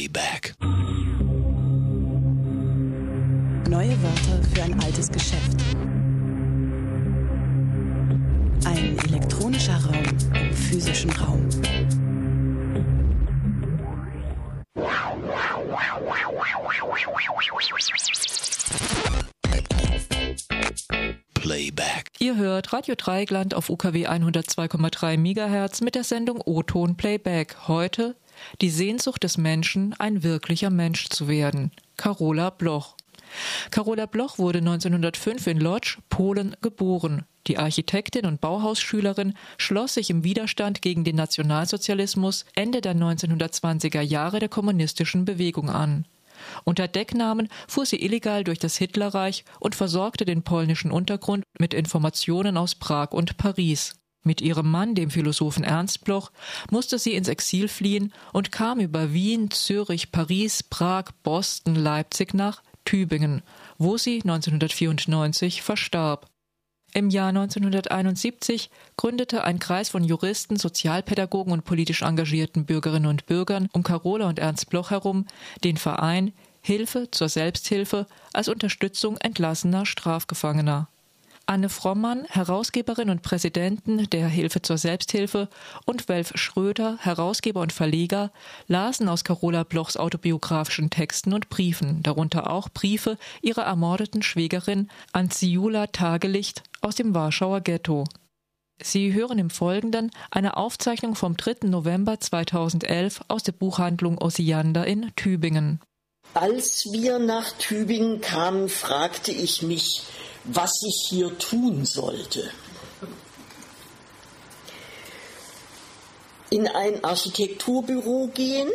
Playback. Neue Wörter für ein altes Geschäft. Ein elektronischer Raum im physischen Raum. Playback. Ihr hört Radio Dreieckland auf UKW 102,3 MHz mit der Sendung O-Ton Playback. Heute die Sehnsucht des Menschen, ein wirklicher Mensch zu werden. Karola Bloch. Karola Bloch wurde 1905 in Łódź, Polen, geboren. Die Architektin und Bauhausschülerin schloss sich im Widerstand gegen den Nationalsozialismus Ende der 1920er Jahre der kommunistischen Bewegung an. Unter Decknamen fuhr sie illegal durch das Hitlerreich und versorgte den polnischen Untergrund mit Informationen aus Prag und Paris. Mit ihrem Mann, dem Philosophen Ernst Bloch, musste sie ins Exil fliehen und kam über Wien, Zürich, Paris, Prag, Boston, Leipzig nach Tübingen, wo sie 1994 verstarb. Im Jahr 1971 gründete ein Kreis von Juristen, Sozialpädagogen und politisch engagierten Bürgerinnen und Bürgern um Karola und Ernst Bloch herum den Verein Hilfe zur Selbsthilfe als Unterstützung entlassener Strafgefangener. Anne Frommann, Herausgeberin und Präsidentin der Hilfe zur Selbsthilfe, und Welf Schröder, Herausgeber und Verleger, lasen aus Karola Blochs autobiografischen Texten und Briefen, darunter auch Briefe ihrer ermordeten Schwägerin Andziula Tagelicht aus dem Warschauer Ghetto. Sie hören im Folgenden eine Aufzeichnung vom 3. November 2011 aus der Buchhandlung Osiander in Tübingen. Als wir nach Tübingen kamen, fragte ich mich, was ich hier tun sollte. In ein Architekturbüro gehen?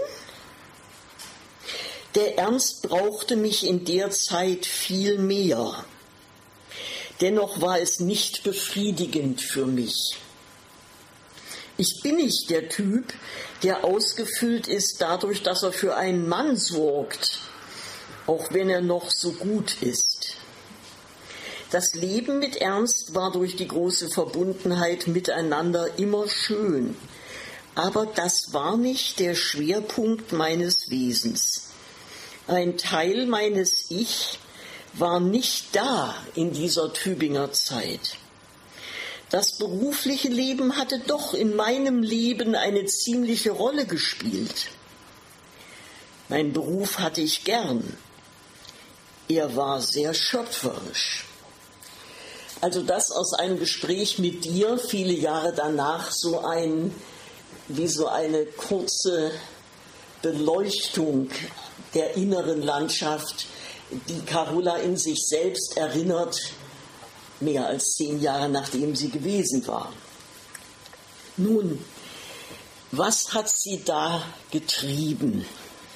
Der Ernst brauchte mich in der Zeit viel mehr. Dennoch war es nicht befriedigend für mich. Ich bin nicht der Typ, der ausgefüllt ist dadurch, dass er für einen Mann sorgt, auch wenn er noch so gut ist. Das Leben mit Ernst war durch die große Verbundenheit miteinander immer schön, aber das war nicht der Schwerpunkt meines Wesens. Ein Teil meines Ich war nicht da in dieser Tübinger Zeit. Das berufliche Leben hatte doch in meinem Leben eine ziemliche Rolle gespielt. Mein Beruf hatte ich gern. Er war sehr schöpferisch. Also das aus einem Gespräch mit dir, viele Jahre danach, wie so eine kurze Beleuchtung der inneren Landschaft, die Karola in sich selbst erinnert, mehr als 10 Jahre nachdem sie gewesen war. Nun, was hat sie da getrieben?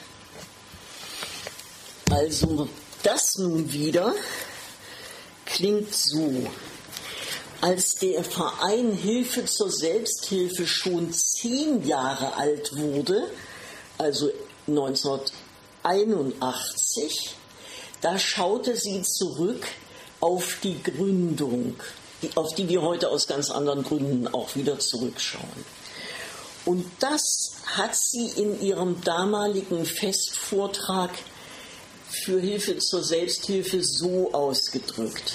Also das nun wieder klingt so: Als der Verein Hilfe zur Selbsthilfe schon 10 Jahre alt wurde, also 1981, da schaute sie zurück auf die Gründung, auf die wir heute aus ganz anderen Gründen auch wieder zurückschauen. Und das hat sie in ihrem damaligen Festvortrag für Hilfe zur Selbsthilfe so ausgedrückt: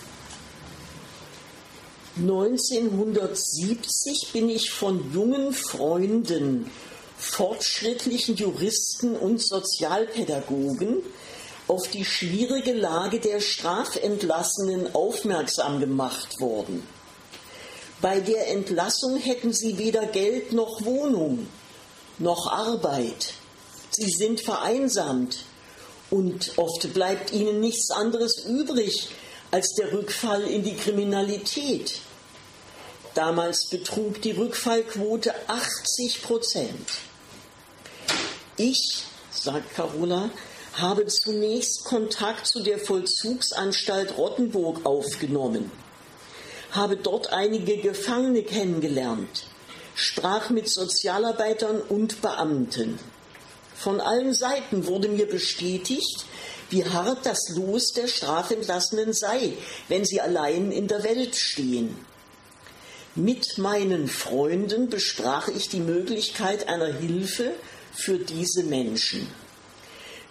1970 bin ich von jungen Freunden, fortschrittlichen Juristen und Sozialpädagogen auf die schwierige Lage der Strafentlassenen aufmerksam gemacht worden. Bei der Entlassung hätten sie weder Geld noch Wohnung, noch Arbeit. Sie sind vereinsamt und oft bleibt ihnen nichts anderes übrig als der Rückfall in die Kriminalität. Damals betrug die Rückfallquote 80%. Ich, sagt Karola, habe zunächst Kontakt zu der Vollzugsanstalt Rottenburg aufgenommen, habe dort einige Gefangene kennengelernt, sprach mit Sozialarbeitern und Beamten. Von allen Seiten wurde mir bestätigt, wie hart das Los der Strafentlassenen sei, wenn sie allein in der Welt stehen. Mit meinen Freunden besprach ich die Möglichkeit einer Hilfe für diese Menschen.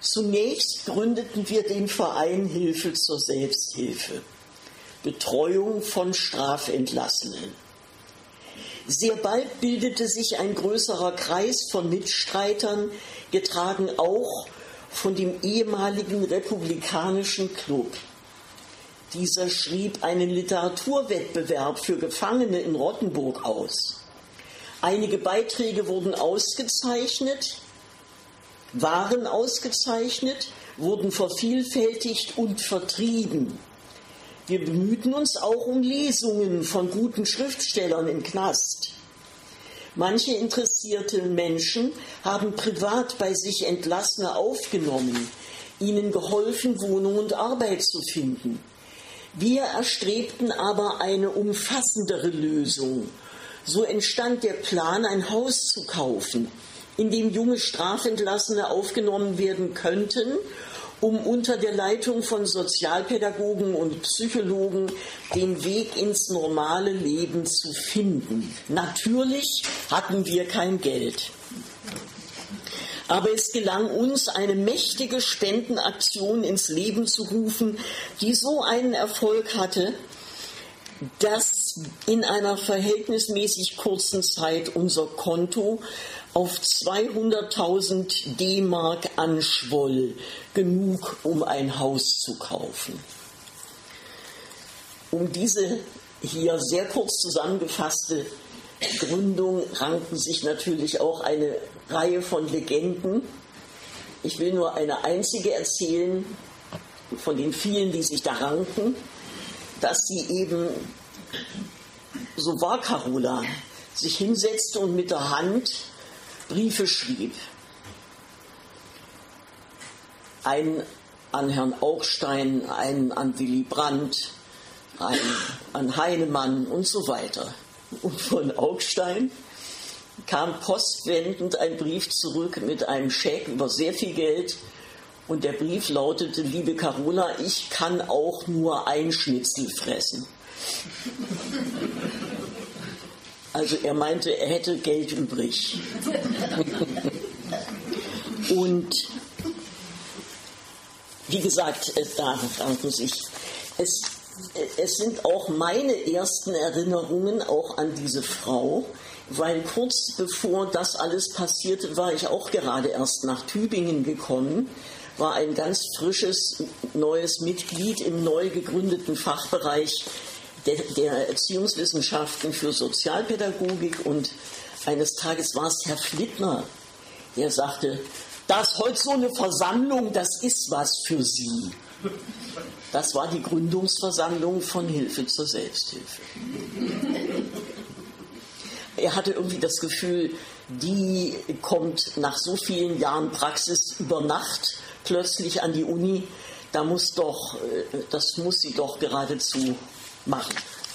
Zunächst gründeten wir den Verein Hilfe zur Selbsthilfe, Betreuung von Strafentlassenen. Sehr bald bildete sich ein größerer Kreis von Mitstreitern, getragen auch von dem ehemaligen Republikanischen Club. Dieser schrieb einen Literaturwettbewerb für Gefangene in Rottenburg aus. Einige Beiträge wurden ausgezeichnet, wurden vervielfältigt und vertrieben. Wir bemühten uns auch um Lesungen von guten Schriftstellern im Knast. Manche interessierte Menschen haben privat bei sich Entlassene aufgenommen, ihnen geholfen, Wohnung und Arbeit zu finden. Wir erstrebten aber eine umfassendere Lösung. So entstand der Plan, ein Haus zu kaufen, in dem junge Strafentlassene aufgenommen werden könnten, um unter der Leitung von Sozialpädagogen und Psychologen den Weg ins normale Leben zu finden. Natürlich hatten wir kein Geld. Aber es gelang uns, eine mächtige Spendenaktion ins Leben zu rufen, die so einen Erfolg hatte, dass in einer verhältnismäßig kurzen Zeit unser Konto auf 200.000 D-Mark anschwoll, genug, um ein Haus zu kaufen. Um diese hier sehr kurz zusammengefasste Gründung ranken sich natürlich auch eine Reihe von Legenden. Ich will nur eine einzige erzählen, von den vielen, die sich da ranken, dass sie eben, so war Carola, sich hinsetzte und mit der Hand Briefe schrieb. Einen an Herrn Augstein, einen an Willy Brandt, einen an Heinemann und so weiter. Und von Augstein kam postwendend ein Brief zurück mit einem Scheck über sehr viel Geld. Und der Brief lautete: Liebe Carola, ich kann auch nur ein Schnitzel fressen. Also er meinte, er hätte Geld übrig. Und wie gesagt, da ranken sich. Es sind auch meine ersten Erinnerungen auch an diese Frau, weil kurz bevor das alles passierte, war ich auch gerade erst nach Tübingen gekommen, war ein ganz frisches, neues Mitglied im neu gegründeten Fachbereich der Erziehungswissenschaften für Sozialpädagogik, und eines Tages war es Herr Flittner, der sagte, da ist heute so eine Versammlung, das ist was für Sie. Das war die Gründungsversammlung von Hilfe zur Selbsthilfe. Er hatte irgendwie das Gefühl, die kommt nach so vielen Jahren Praxis über Nacht plötzlich an die Uni, das muss sie doch geradezu machen.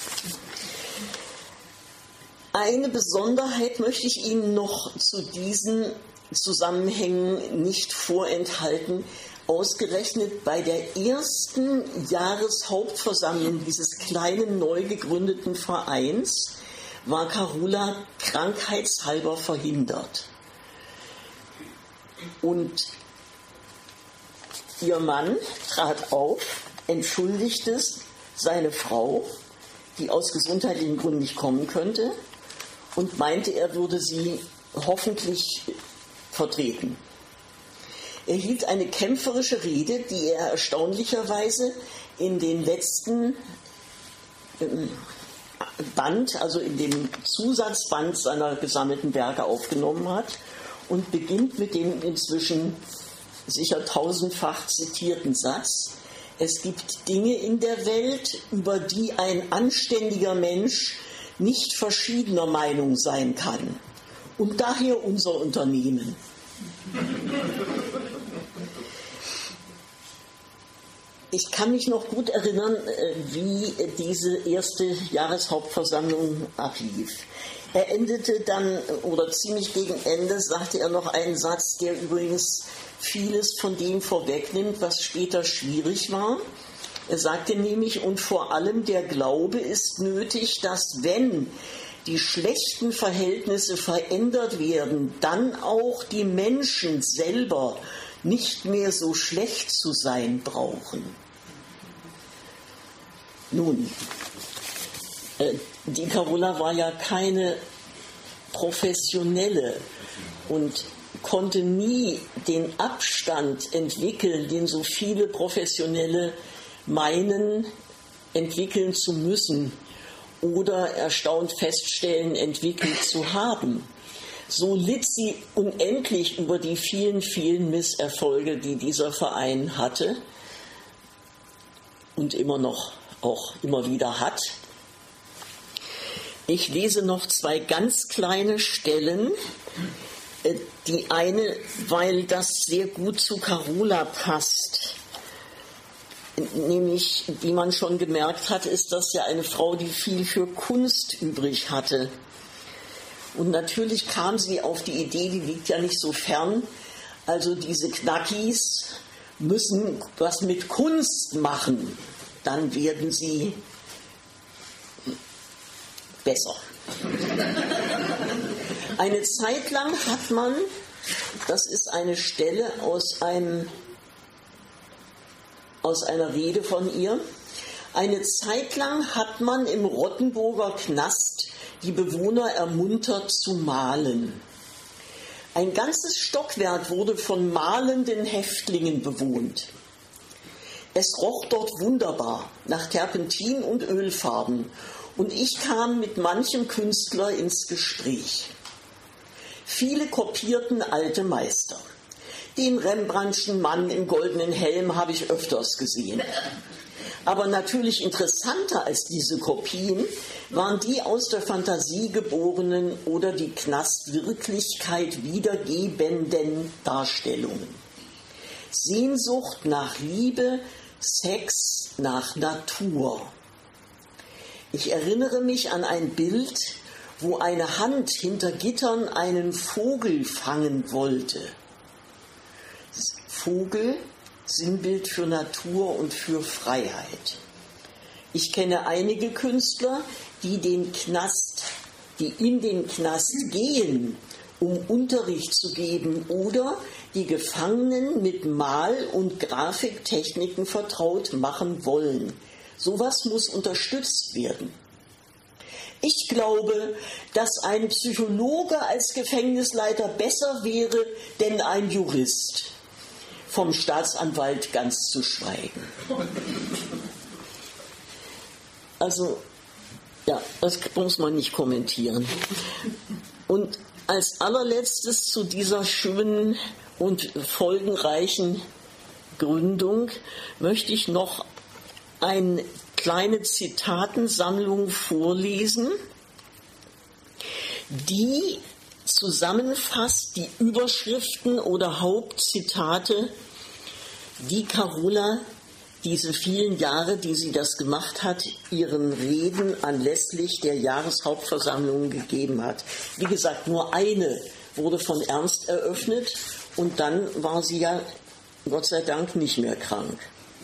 Eine Besonderheit möchte ich Ihnen noch zu diesen Zusammenhängen nicht vorenthalten. Ausgerechnet bei der ersten Jahreshauptversammlung dieses kleinen, neu gegründeten Vereins war Carola krankheitshalber verhindert. Und ihr Mann trat auf, entschuldigte seine Frau, die aus gesundheitlichen Gründen nicht kommen könnte, und meinte, er würde sie hoffentlich vertreten. Er hielt eine kämpferische Rede, die er erstaunlicherweise in den letzten Band, also in dem Zusatzband seiner gesammelten Werke aufgenommen hat, und beginnt mit dem inzwischen sicher tausendfach zitierten Satz: Es gibt Dinge in der Welt, über die ein anständiger Mensch nicht verschiedener Meinung sein kann. Und daher unser Unternehmen. Ich kann mich noch gut erinnern, wie diese erste Jahreshauptversammlung ablief. Er endete dann, oder ziemlich gegen Ende, sagte er noch einen Satz, der übrigens vieles von dem vorwegnimmt, was später schwierig war. Er sagte nämlich, und vor allem der Glaube ist nötig, dass wenn die schlechten Verhältnisse verändert werden, dann auch die Menschen selber nicht mehr so schlecht zu sein brauchen. Nun, die Carola war ja keine Professionelle und konnte nie den Abstand entwickeln, den so viele Professionelle meinen, entwickeln zu müssen oder erstaunt feststellen, entwickelt zu haben. So litt sie unendlich über die vielen, vielen Misserfolge, die dieser Verein hatte und immer noch auch immer wieder hat. Ich lese noch 2 ganz kleine Stellen. Die eine, weil das sehr gut zu Carola passt. Nämlich, wie man schon gemerkt hat, ist das ja eine Frau, die viel für Kunst übrig hatte. Und natürlich kam sie auf die Idee, die liegt ja nicht so fern, also diese Knackis müssen was mit Kunst machen, dann werden sie besser. Eine Zeit lang hat man, das ist eine Stelle aus einer Rede von ihr, eine Zeit lang hat man im Rottenburger Knast die Bewohner ermuntert zu malen. Ein ganzes Stockwerk wurde von malenden Häftlingen bewohnt. Es roch dort wunderbar nach Terpentin und Ölfarben und ich kam mit manchem Künstler ins Gespräch. Viele kopierten alte Meister. Den Rembrandtschen Mann im goldenen Helm habe ich öfters gesehen. Aber natürlich interessanter als diese Kopien waren die aus der Fantasie geborenen oder die Knastwirklichkeit wiedergebenden Darstellungen. Sehnsucht nach Liebe, Sex, nach Natur. Ich erinnere mich an ein Bild, wo eine Hand hinter Gittern einen Vogel fangen wollte. Vogel, Sinnbild für Natur und für Freiheit. Ich kenne einige Künstler, die in den Knast gehen, um Unterricht zu geben oder die Gefangenen mit Mal- und Grafiktechniken vertraut machen wollen. Sowas muss unterstützt werden. Ich glaube, dass ein Psychologe als Gefängnisleiter besser wäre, denn ein Jurist. Vom Staatsanwalt ganz zu schweigen. Also, ja, das muss man nicht kommentieren. Und als allerletztes zu dieser schönen und folgenreichen Gründung möchte ich noch eine kleine Zitatensammlung vorlesen, die zusammenfasst die Überschriften oder Hauptzitate, die Carola diese vielen Jahre, die sie das gemacht hat, ihren Reden anlässlich der Jahreshauptversammlung gegeben hat. Wie gesagt, nur eine wurde von Ernst eröffnet und dann war sie ja Gott sei Dank nicht mehr krank.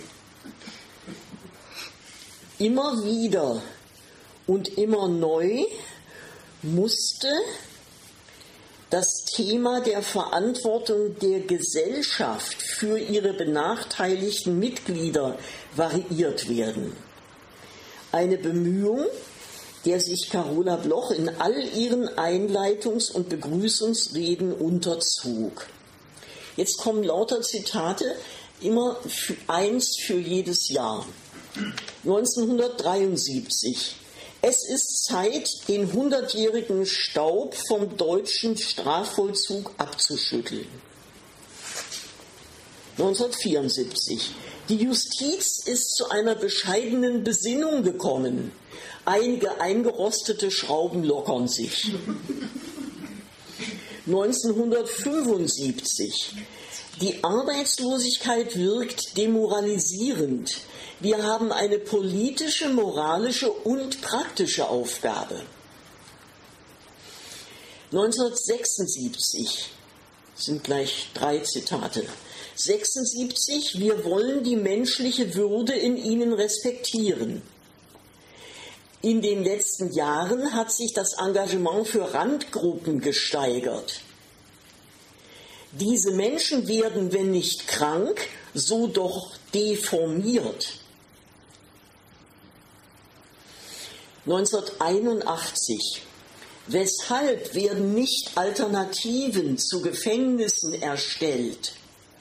Immer wieder und immer neu musste das Thema der Verantwortung der Gesellschaft für ihre benachteiligten Mitglieder variiert werden. Eine Bemühung, der sich Carola Bloch in all ihren Einleitungs- und Begrüßungsreden unterzog. Jetzt kommen lauter Zitate, immer eins für jedes Jahr. 1973. Es ist Zeit, den 100-jährigen Staub vom deutschen Strafvollzug abzuschütteln. 1974. Die Justiz ist zu einer bescheidenen Besinnung gekommen. Einige eingerostete Schrauben lockern sich. 1975. Die Arbeitslosigkeit wirkt demoralisierend. Wir haben eine politische, moralische und praktische Aufgabe. 1976 sind gleich 3 Zitate. 76, wir wollen die menschliche Würde in ihnen respektieren. In den letzten Jahren hat sich das Engagement für Randgruppen gesteigert. Diese Menschen werden, wenn nicht krank, so doch deformiert. 1981. Weshalb werden nicht Alternativen zu Gefängnissen erstellt?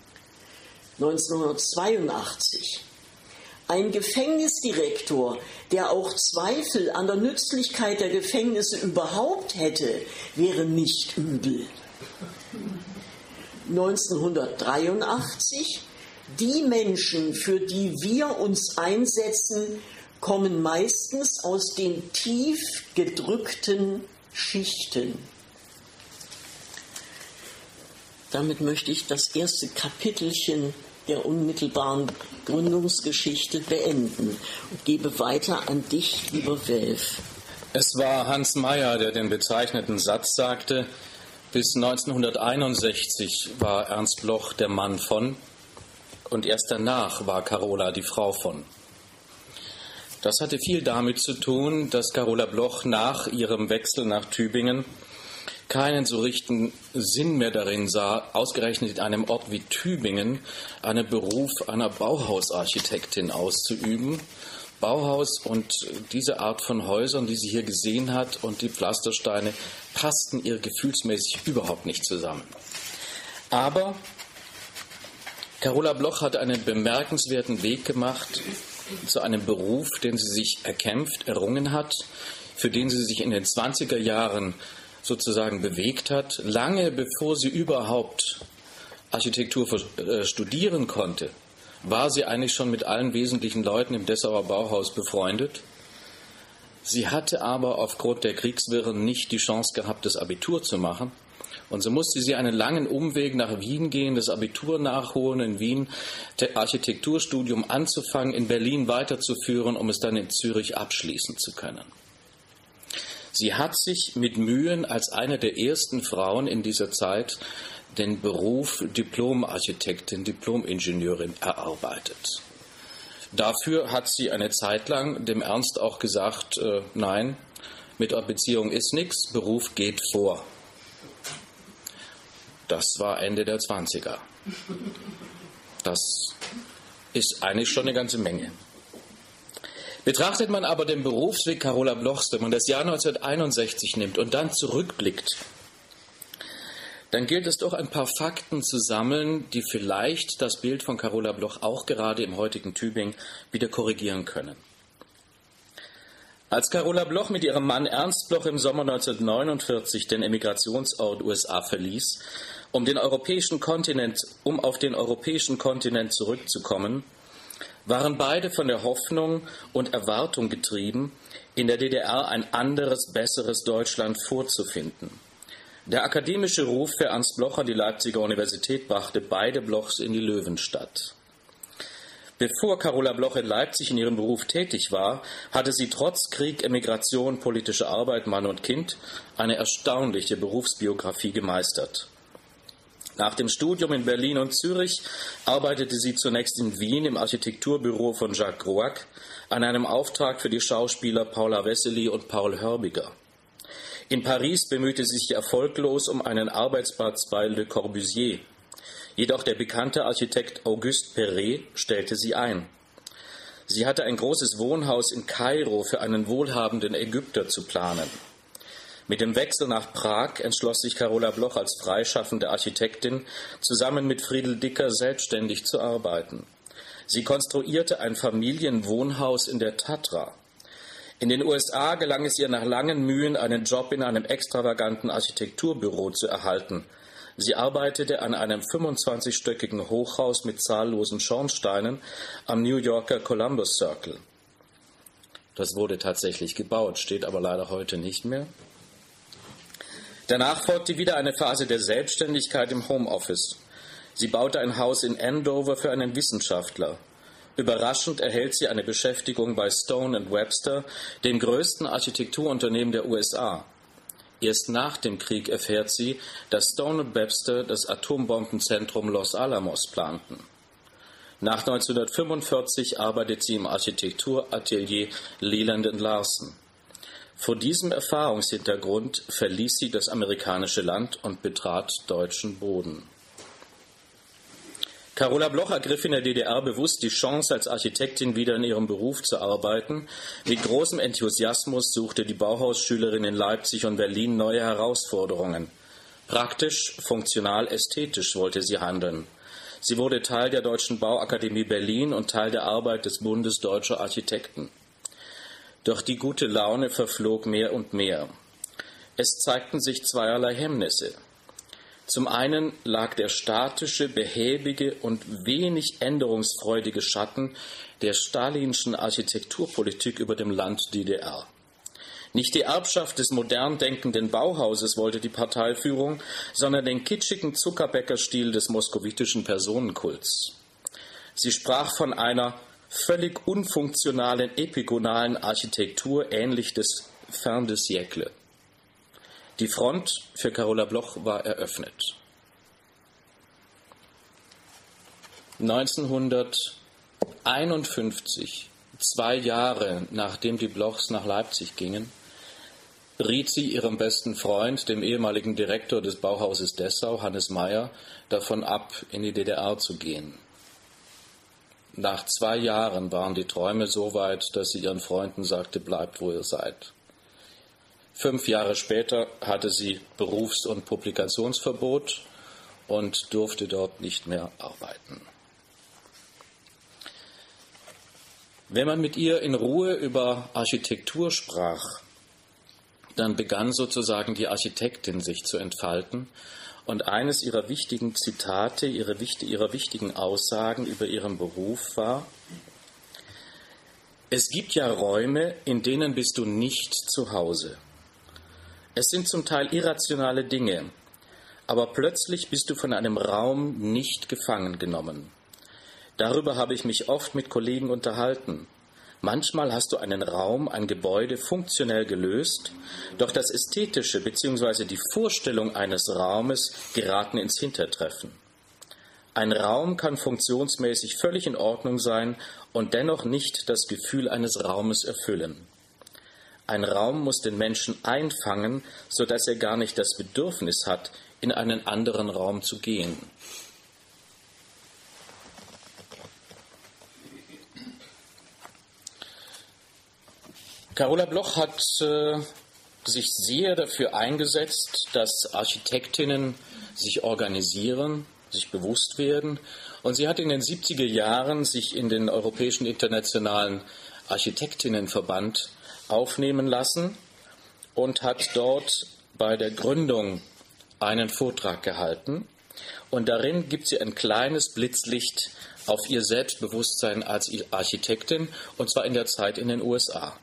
1982. Ein Gefängnisdirektor, der auch Zweifel an der Nützlichkeit der Gefängnisse überhaupt hätte, wäre nicht übel. 1983. Die Menschen, für die wir uns einsetzen, kommen meistens aus den tief gedrückten Schichten. Damit möchte ich das erste Kapitelchen der unmittelbaren Gründungsgeschichte beenden und gebe weiter an dich, lieber Welf. Es war Hans Meyer, der den bezeichneten Satz sagte: Bis 1961 war Ernst Bloch der Mann von, und erst danach war Carola die Frau von. Das hatte viel damit zu tun, dass Carola Bloch nach ihrem Wechsel nach Tübingen keinen so richtigen Sinn mehr darin sah, ausgerechnet in einem Ort wie Tübingen einen Beruf einer Bauhausarchitektin auszuüben. Bauhaus und diese Art von Häusern, die sie hier gesehen hat, und die Pflastersteine passten ihr gefühlsmäßig überhaupt nicht zusammen. Aber Carola Bloch hat einen bemerkenswerten Weg gemacht zu einem Beruf, den sie sich erkämpft, errungen hat, für den sie sich in den 20er Jahren sozusagen bewegt hat, lange bevor sie überhaupt Architektur studieren konnte, war sie eigentlich schon mit allen wesentlichen Leuten im Dessauer Bauhaus befreundet. Sie hatte aber aufgrund der Kriegswirren nicht die Chance gehabt, das Abitur zu machen. Und so musste sie einen langen Umweg nach Wien gehen, das Abitur nachholen, in Wien das Architekturstudium anzufangen, in Berlin weiterzuführen, um es dann in Zürich abschließen zu können. Sie hat sich mit Mühen als eine der ersten Frauen in dieser Zeit den Beruf Diplomarchitektin, Diplomingenieurin erarbeitet. Dafür hat sie eine Zeit lang dem Ernst auch gesagt, nein, mit der Beziehung ist nichts, Beruf geht vor. Das war Ende der 20er. Das ist eigentlich schon eine ganze Menge. Betrachtet man aber den Berufsweg Carola Blochs, wenn man das Jahr 1961 nimmt und dann zurückblickt, dann gilt es doch ein paar Fakten zu sammeln, die vielleicht das Bild von Carola Bloch auch gerade im heutigen Tübingen wieder korrigieren können. Als Carola Bloch mit ihrem Mann Ernst Bloch im Sommer 1949 den Emigrationsort USA verließ, um auf den europäischen Kontinent zurückzukommen, waren beide von der Hoffnung und Erwartung getrieben, in der DDR ein anderes, besseres Deutschland vorzufinden. Der akademische Ruf für Ernst Bloch an die Leipziger Universität brachte beide Blochs in die Löwenstadt. Bevor Carola Bloch in Leipzig in ihrem Beruf tätig war, hatte sie trotz Krieg, Emigration, politische Arbeit, Mann und Kind eine erstaunliche Berufsbiografie gemeistert. Nach dem Studium in Berlin und Zürich arbeitete sie zunächst in Wien im Architekturbüro von Jacques Rouac an einem Auftrag für die Schauspieler Paula Wessely und Paul Hörbiger. In Paris bemühte sie sich erfolglos um einen Arbeitsplatz bei Le Corbusier. Jedoch der bekannte Architekt Auguste Perret stellte sie ein. Sie hatte ein großes Wohnhaus in Kairo für einen wohlhabenden Ägypter zu planen. Mit dem Wechsel nach Prag entschloss sich Carola Bloch als freischaffende Architektin, zusammen mit Friedel Dicker selbstständig zu arbeiten. Sie konstruierte ein Familienwohnhaus in der Tatra. In den USA gelang es ihr nach langen Mühen, einen Job in einem extravaganten Architekturbüro zu erhalten. Sie arbeitete an einem 25-stöckigen Hochhaus mit zahllosen Schornsteinen am New Yorker Columbus Circle. Das wurde tatsächlich gebaut, steht aber leider heute nicht mehr. Danach folgte wieder eine Phase der Selbstständigkeit im Homeoffice. Sie baute ein Haus in Andover für einen Wissenschaftler. Überraschend erhält sie eine Beschäftigung bei Stone & Webster, dem größten Architekturunternehmen der USA. Erst nach dem Krieg erfährt sie, dass Stone & Webster das Atombombenzentrum Los Alamos planten. Nach 1945 arbeitet sie im Architekturatelier Leland & Larson. Vor diesem Erfahrungshintergrund verließ sie das amerikanische Land und betrat deutschen Boden. Carola Bloch ergriff in der DDR bewusst die Chance, als Architektin wieder in ihrem Beruf zu arbeiten. Mit großem Enthusiasmus suchte die Bauhausschülerin in Leipzig und Berlin neue Herausforderungen. Praktisch, funktional, ästhetisch wollte sie handeln. Sie wurde Teil der Deutschen Bauakademie Berlin und Teil der Arbeit des Bundes Deutscher Architekten. Doch die gute Laune verflog mehr und mehr. Es zeigten sich zweierlei Hemmnisse. Zum einen lag der statische, behäbige und wenig änderungsfreudige Schatten der stalinschen Architekturpolitik über dem Land DDR. Nicht die Erbschaft des modern denkenden Bauhauses wollte die Parteiführung, sondern den kitschigen Zuckerbäckerstil des moskowitischen Personenkults. Sie sprach von einer völlig unfunktionalen, epigonalen Architektur ähnlich des Fin de siècle. Die Front für Carola Bloch war eröffnet. 1951, 2 Jahre nachdem die Blochs nach Leipzig gingen, riet sie ihrem besten Freund, dem ehemaligen Direktor des Bauhauses Dessau, Hannes Mayer, davon ab, in die DDR zu gehen. Nach 2 Jahren waren die Träume so weit, dass sie ihren Freunden sagte, bleibt, wo ihr seid. 5 Jahre später hatte sie Berufs- und Publikationsverbot und durfte dort nicht mehr arbeiten. Wenn man mit ihr in Ruhe über Architektur sprach, dann begann sozusagen die Architektin sich zu entfalten und eines ihrer wichtigen Zitate, ihrer wichtigen Aussagen über ihren Beruf war: Es gibt ja Räume, in denen bist du nicht zu Hause. Es sind zum Teil irrationale Dinge, aber plötzlich bist du von einem Raum nicht gefangen genommen. Darüber habe ich mich oft mit Kollegen unterhalten. Manchmal hast du einen Raum, ein Gebäude funktionell gelöst, doch das Ästhetische bzw. die Vorstellung eines Raumes geraten ins Hintertreffen. Ein Raum kann funktionsmäßig völlig in Ordnung sein und dennoch nicht das Gefühl eines Raumes erfüllen. Ein Raum muss den Menschen einfangen, sodass er gar nicht das Bedürfnis hat, in einen anderen Raum zu gehen. Carola Bloch hat sich sehr dafür eingesetzt, dass Architektinnen sich organisieren, sich bewusst werden. Und sie hat in den 70er Jahren sich in den Europäischen Internationalen Architektinnenverband aufnehmen lassen und hat dort bei der Gründung einen Vortrag gehalten. Und darin gibt sie ein kleines Blitzlicht auf ihr Selbstbewusstsein als Architektin, und zwar in der Zeit in den USA.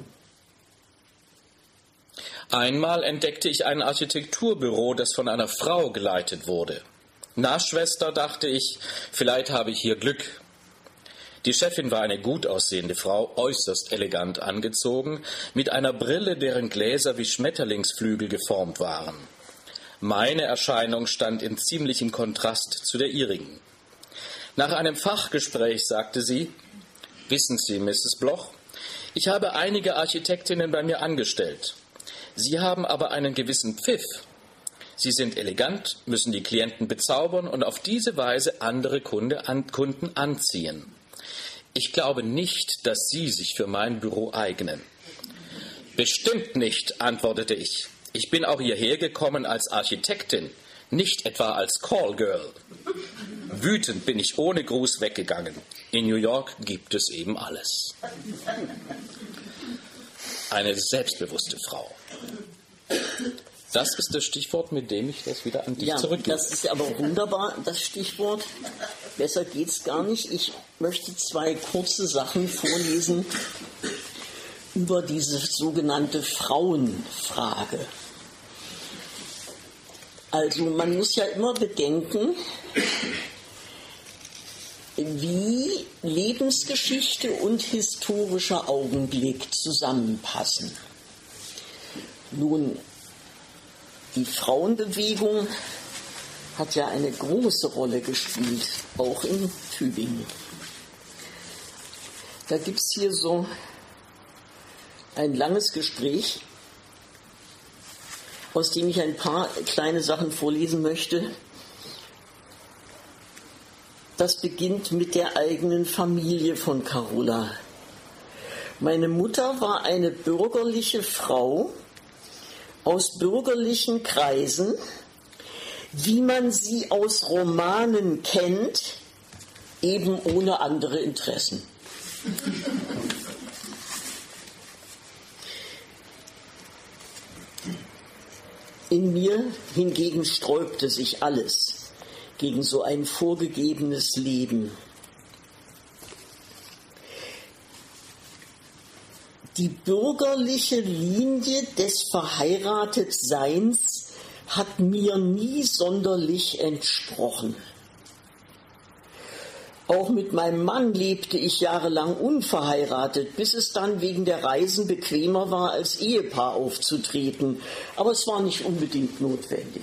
Einmal entdeckte ich ein Architekturbüro, das von einer Frau geleitet wurde. Na, Schwester, dachte ich, vielleicht habe ich hier Glück. Die Chefin war eine gut aussehende Frau, äußerst elegant angezogen, mit einer Brille, deren Gläser wie Schmetterlingsflügel geformt waren. Meine Erscheinung stand in ziemlichem Kontrast zu der ihrigen. Nach einem Fachgespräch sagte sie: Wissen Sie, Mrs. Bloch, ich habe einige Architektinnen bei mir angestellt. Sie haben aber einen gewissen Pfiff. Sie sind elegant, müssen die Klienten bezaubern und auf diese Weise andere Kunden anziehen. Ich glaube nicht, dass Sie sich für mein Büro eignen. Bestimmt nicht, antwortete ich. Ich bin auch hierher gekommen als Architektin, nicht etwa als Callgirl. Wütend bin ich ohne Gruß weggegangen. In New York gibt es eben alles. Eine selbstbewusste Frau. Das ist das Stichwort, mit dem ich das wieder an dich zurückgebe. Das ist aber wunderbar, das Stichwort. Besser geht's gar nicht. Ich möchte 2 kurze Sachen vorlesen über diese sogenannte Frauenfrage. Also man muss ja immer bedenken, wie Lebensgeschichte und historischer Augenblick zusammenpassen. Nun, die Frauenbewegung hat ja eine große Rolle gespielt, auch in Tübingen. Da gibt es hier so ein langes Gespräch, aus dem ich ein paar kleine Sachen vorlesen möchte. Das beginnt mit der eigenen Familie von Carola. Meine Mutter war eine bürgerliche Frau aus bürgerlichen Kreisen, wie man sie aus Romanen kennt, eben ohne andere Interessen. In mir hingegen sträubte sich alles gegen so ein vorgegebenes Leben. Die bürgerliche Linie des Verheiratetseins hat mir nie sonderlich entsprochen. Auch mit meinem Mann lebte ich jahrelang unverheiratet, bis es dann wegen der Reisen bequemer war, als Ehepaar aufzutreten. Aber es war nicht unbedingt notwendig.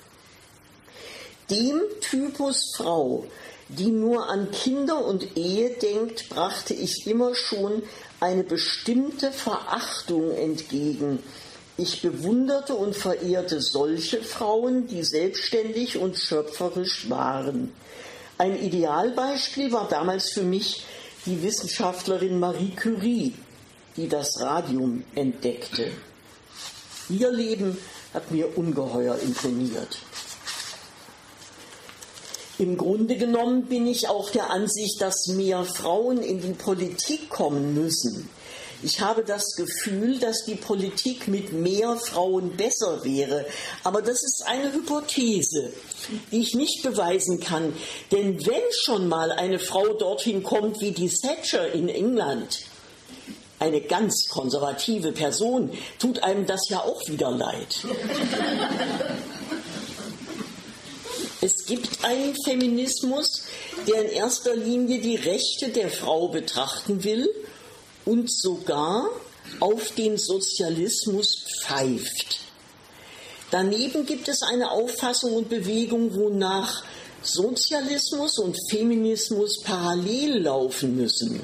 Dem Typus Frau, die nur an Kinder und Ehe denkt, brachte ich immer schon eine bestimmte Verachtung entgegen. Ich bewunderte und verehrte solche Frauen, die selbstständig und schöpferisch waren. Ein Idealbeispiel war damals für mich die Wissenschaftlerin Marie Curie, die das Radium entdeckte. Ihr Leben hat mir ungeheuer imponiert. Im Grunde genommen bin ich auch der Ansicht, dass mehr Frauen in die Politik kommen müssen. Ich habe das Gefühl, dass die Politik mit mehr Frauen besser wäre. Aber das ist eine Hypothese, die ich nicht beweisen kann. Denn wenn schon mal eine Frau dorthin kommt wie die Thatcher in England, eine ganz konservative Person, tut einem das ja auch wieder leid. Es gibt einen Feminismus, der in erster Linie die Rechte der Frau betrachten will und sogar auf den Sozialismus pfeift. Daneben gibt es eine Auffassung und Bewegung, wonach Sozialismus und Feminismus parallel laufen müssen.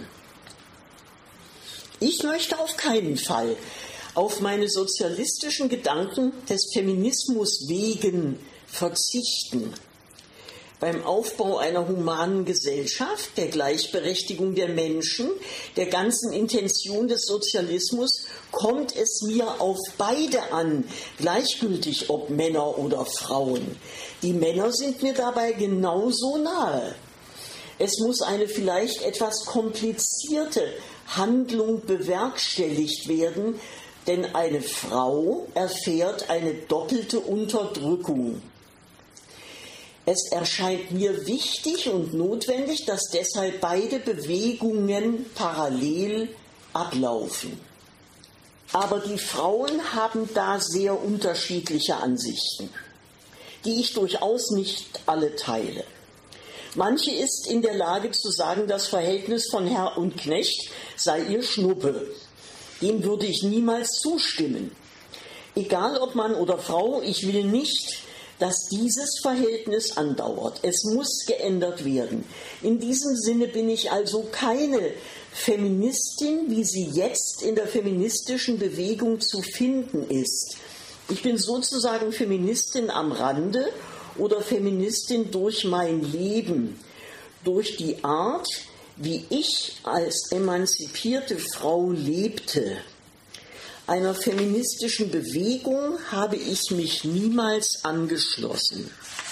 Ich möchte auf keinen Fall auf meine sozialistischen Gedanken des Feminismus wegen verzichten. Beim Aufbau einer humanen Gesellschaft, der Gleichberechtigung der Menschen, der ganzen Intention des Sozialismus, kommt es mir auf beide an, gleichgültig ob Männer oder Frauen. Die Männer sind mir dabei genauso nahe. Es muss eine vielleicht etwas komplizierte Handlung bewerkstelligt werden, denn eine Frau erfährt eine doppelte Unterdrückung. Es erscheint mir wichtig und notwendig, dass deshalb beide Bewegungen parallel ablaufen. Aber die Frauen haben da sehr unterschiedliche Ansichten, die ich durchaus nicht alle teile. Manche ist in der Lage zu sagen, das Verhältnis von Herr und Knecht sei ihr Schnuppe. Dem würde ich niemals zustimmen. Egal ob Mann oder Frau, ich will nicht, dass dieses Verhältnis andauert. Es muss geändert werden. In diesem Sinne bin ich also keine Feministin, wie sie jetzt in der feministischen Bewegung zu finden ist. Ich bin sozusagen Feministin am Rande oder Feministin durch mein Leben, durch die Art, wie ich als emanzipierte Frau lebte. Einer feministischen Bewegung habe ich mich niemals angeschlossen.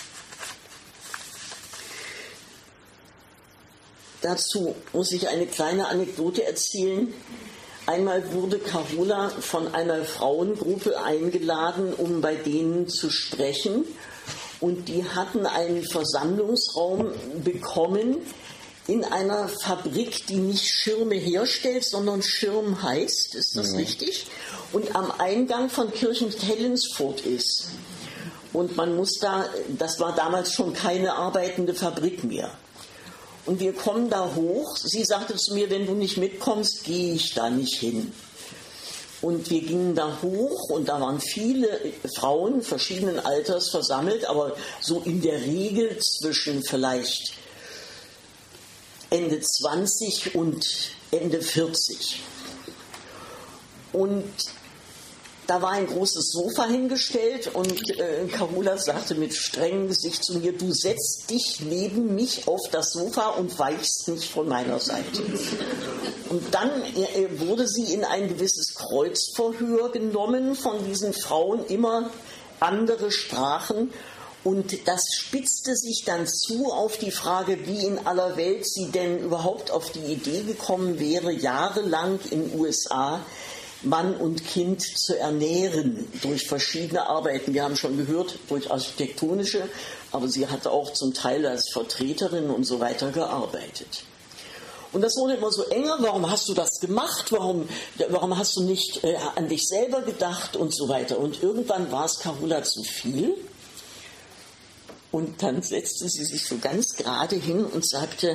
Dazu muss ich eine kleine Anekdote erzählen. Einmal wurde Carola von einer Frauengruppe eingeladen, um bei denen zu sprechen. Und die hatten einen Versammlungsraum bekommen in einer Fabrik, die nicht Schirme herstellt, sondern Schirm heißt, ist das richtig? Und am Eingang von Kirchentellensfurt ist. Und man muss da, das war damals schon keine arbeitende Fabrik mehr. Und wir kommen da hoch. Sie sagte zu mir, wenn du nicht mitkommst, gehe ich da nicht hin. Und wir gingen da hoch und da waren viele Frauen verschiedenen Alters versammelt, aber so in der Regel zwischen vielleicht Ende 20 und Ende 40. Und da war ein großes Sofa hingestellt und Carola sagte mit strengem Gesicht zu mir, du setzt dich neben mich auf das Sofa und weichst nicht von meiner Seite. Und dann wurde sie in ein gewisses Kreuzverhör genommen von diesen Frauen, immer andere Sprachen. Und das spitzte sich dann zu auf die Frage, wie in aller Welt sie denn überhaupt auf die Idee gekommen wäre, jahrelang in den USA Mann und Kind zu ernähren durch verschiedene Arbeiten. Wir haben schon gehört, durch architektonische, aber sie hatte auch zum Teil als Vertreterin und so weiter gearbeitet. Und das wurde immer so enger, warum hast du das gemacht, warum hast du nicht an dich selber gedacht und so weiter. Und irgendwann war es Carola zu viel. Und dann setzte sie sich so ganz gerade hin und sagte,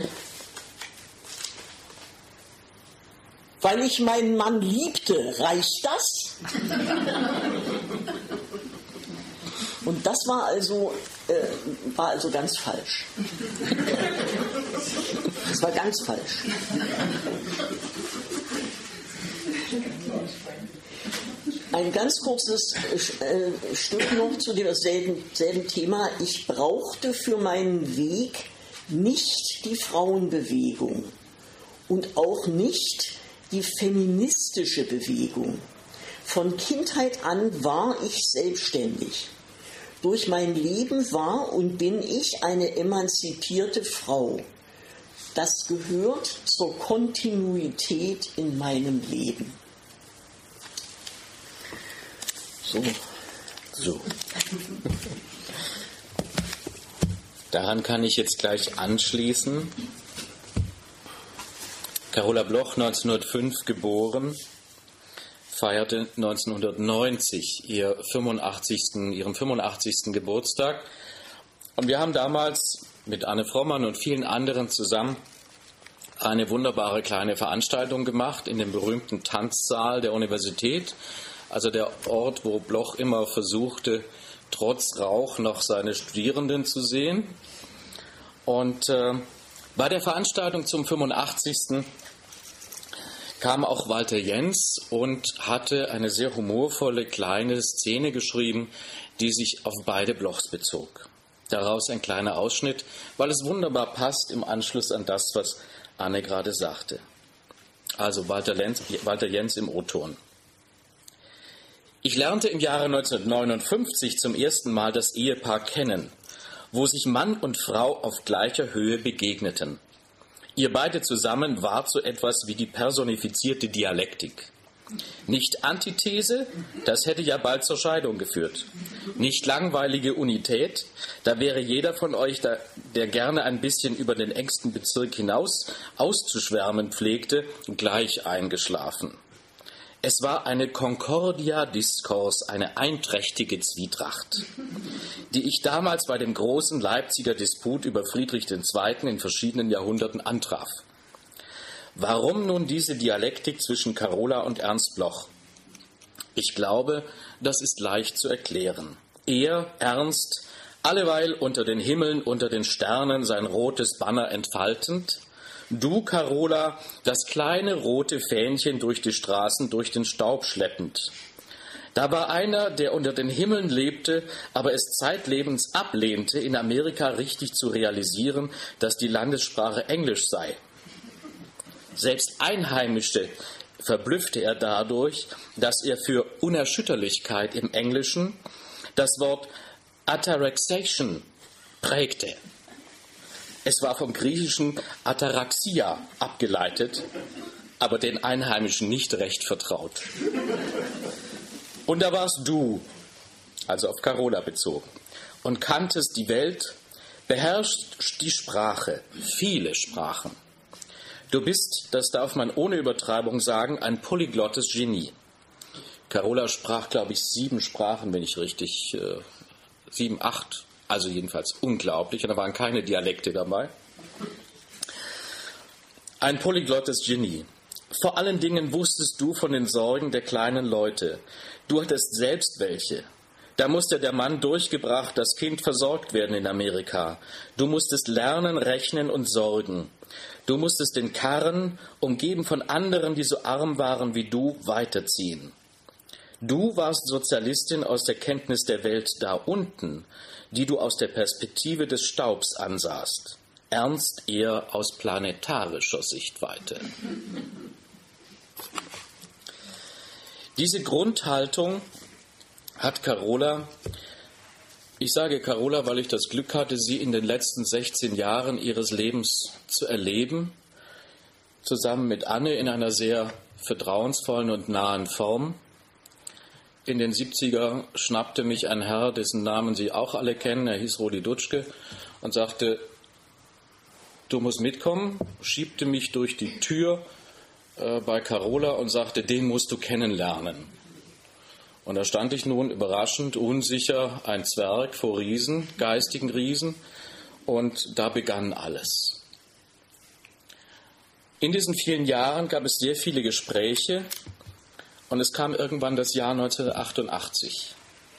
weil ich meinen Mann liebte, reicht das? Und das war also ganz falsch. Das war ganz falsch. Ein ganz kurzes Stück noch zu demselben Thema. Ich brauchte für meinen Weg nicht die Frauenbewegung und auch nicht die feministische Bewegung. Von Kindheit an war ich selbstständig. Durch mein Leben war und bin ich eine emanzipierte Frau. Das gehört zur Kontinuität in meinem Leben. So. Daran kann ich jetzt gleich anschließen. Carola Bloch, 1905 geboren, feierte 1990 ihren 85. Geburtstag. Und wir haben damals mit Anne Frommann und vielen anderen zusammen eine wunderbare kleine Veranstaltung gemacht in dem berühmten Tanzsaal der Universität. Also der Ort, wo Bloch immer versuchte, trotz Rauch noch seine Studierenden zu sehen. Und bei der Veranstaltung zum 85. kam auch Walter Jens und hatte eine sehr humorvolle kleine Szene geschrieben, die sich auf beide Blochs bezog. Daraus ein kleiner Ausschnitt, weil es wunderbar passt im Anschluss an das, was Anne gerade sagte. Also Walter Jens im O-Ton. Ich lernte im Jahre 1959 zum ersten Mal das Ehepaar kennen, wo sich Mann und Frau auf gleicher Höhe begegneten. Ihr beide zusammen wart so etwas wie die personifizierte Dialektik. Nicht Antithese, das hätte ja bald zur Scheidung geführt. Nicht langweilige Unität, da wäre jeder von euch, der gerne ein bisschen über den engsten Bezirk hinaus auszuschwärmen pflegte, gleich eingeschlafen. Es war eine Concordia Discourse, eine einträchtige Zwietracht, die ich damals bei dem großen Leipziger Disput über Friedrich II. In verschiedenen Jahrhunderten antraf. Warum nun diese Dialektik zwischen Carola und Ernst Bloch? Ich glaube, das ist leicht zu erklären. Er, Ernst, alleweil unter den Himmeln, unter den Sternen sein rotes Banner entfaltend, du, Carola, das kleine rote Fähnchen durch die Straßen, durch den Staub schleppend. Da war einer, der unter den Himmeln lebte, aber es zeitlebens ablehnte, in Amerika richtig zu realisieren, dass die Landessprache Englisch sei. Selbst Einheimische verblüffte er dadurch, dass er für Unerschütterlichkeit im Englischen das Wort Ataraxation prägte. Es war vom griechischen Ataraxia abgeleitet, aber den Einheimischen nicht recht vertraut. Und da warst du, also auf Carola bezogen, und kanntest die Welt, beherrscht die Sprache, viele Sprachen. Du bist, das darf man ohne Übertreibung sagen, ein polyglottes Genie. Carola sprach, glaube ich, 7 Sprachen, wenn ich richtig, 7, 8, also jedenfalls unglaublich, und da waren keine Dialekte dabei. Ein polyglottes Genie. Vor allen Dingen wusstest du von den Sorgen der kleinen Leute. Du hattest selbst welche. Da musste der Mann durchgebracht, das Kind versorgt werden in Amerika. Du musstest lernen, rechnen und sorgen. Du musstest den Karren, umgeben von anderen, die so arm waren wie du, weiterziehen. Du warst Sozialistin aus der Kenntnis der Welt da unten, die du aus der Perspektive des Staubs ansahst. Ernst eher aus planetarischer Sichtweite. Diese Grundhaltung hat Carola, ich sage Carola, weil ich das Glück hatte, sie in den letzten 16 Jahren ihres Lebens zu erleben, zusammen mit Anne in einer sehr vertrauensvollen und nahen Form. In den 70er schnappte mich ein Herr, dessen Namen Sie auch alle kennen, er hieß Rudi Dutschke, und sagte, du musst mitkommen, schiebte mich durch die Tür bei Carola und sagte, den musst du kennenlernen. Und da stand ich nun überraschend, unsicher, ein Zwerg vor Riesen, geistigen Riesen, und da begann alles. In diesen vielen Jahren gab es sehr viele Gespräche und es kam irgendwann das Jahr 1988.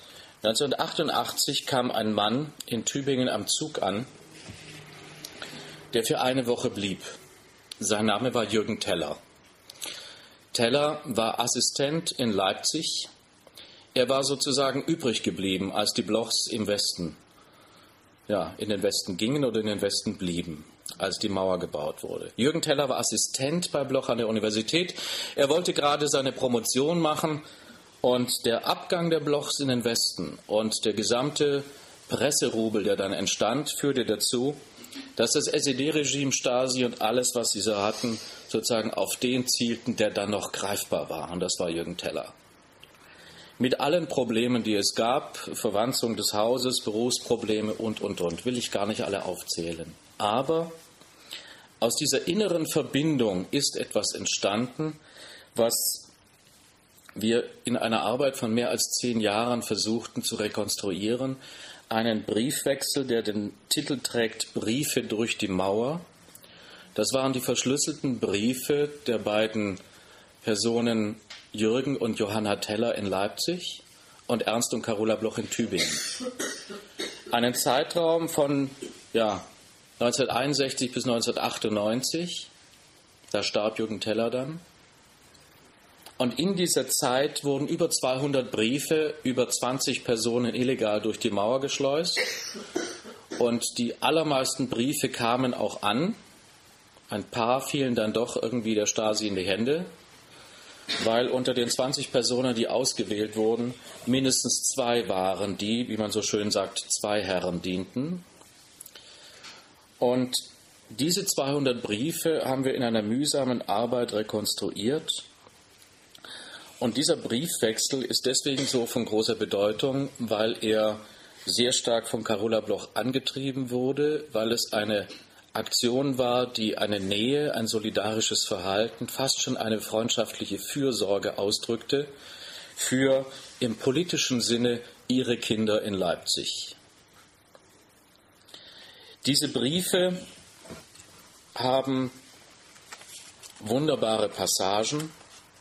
1988 kam ein Mann in Tübingen am Zug an, der für eine Woche blieb. Sein Name war Jürgen Teller. Teller war Assistent in Leipzig. Er war sozusagen übrig geblieben, als die Blochs im Westen, in den Westen gingen oder in den Westen blieben, als die Mauer gebaut wurde. Jürgen Teller war Assistent bei Bloch an der Universität. Er wollte gerade seine Promotion machen und der Abgang der Blochs in den Westen und der gesamte Presserubel, der dann entstand, führte dazu, dass das SED-Regime, Stasi und alles, was sie so hatten, sozusagen auf den zielten, der dann noch greifbar war. Und das war Jürgen Teller. Mit allen Problemen, die es gab, Verwanzung des Hauses, Berufsprobleme und, will ich gar nicht alle aufzählen. Aber aus dieser inneren Verbindung ist etwas entstanden, was wir in einer Arbeit von mehr als 10 Jahren versuchten zu rekonstruieren. Einen Briefwechsel, der den Titel trägt Briefe durch die Mauer. Das waren die verschlüsselten Briefe der beiden Personen Jürgen und Johanna Teller in Leipzig und Ernst und Carola Bloch in Tübingen. Einen Zeitraum von 1961 bis 1998, da starb Jürgen Teller dann. Und in dieser Zeit wurden über 200 Briefe, über 20 Personen illegal durch die Mauer geschleust. Und die allermeisten Briefe kamen auch an. Ein paar fielen dann doch irgendwie der Stasi in die Hände, weil unter den 20 Personen, die ausgewählt wurden, mindestens 2 waren, die, wie man so schön sagt, 2 Herren dienten. Und diese 200 Briefe haben wir in einer mühsamen Arbeit rekonstruiert. Und dieser Briefwechsel ist deswegen so von großer Bedeutung, weil er sehr stark von Carola Bloch angetrieben wurde, weil es eine Aktion war, die eine Nähe, ein solidarisches Verhalten, fast schon eine freundschaftliche Fürsorge ausdrückte für im politischen Sinne ihre Kinder in Leipzig. Diese Briefe haben wunderbare Passagen.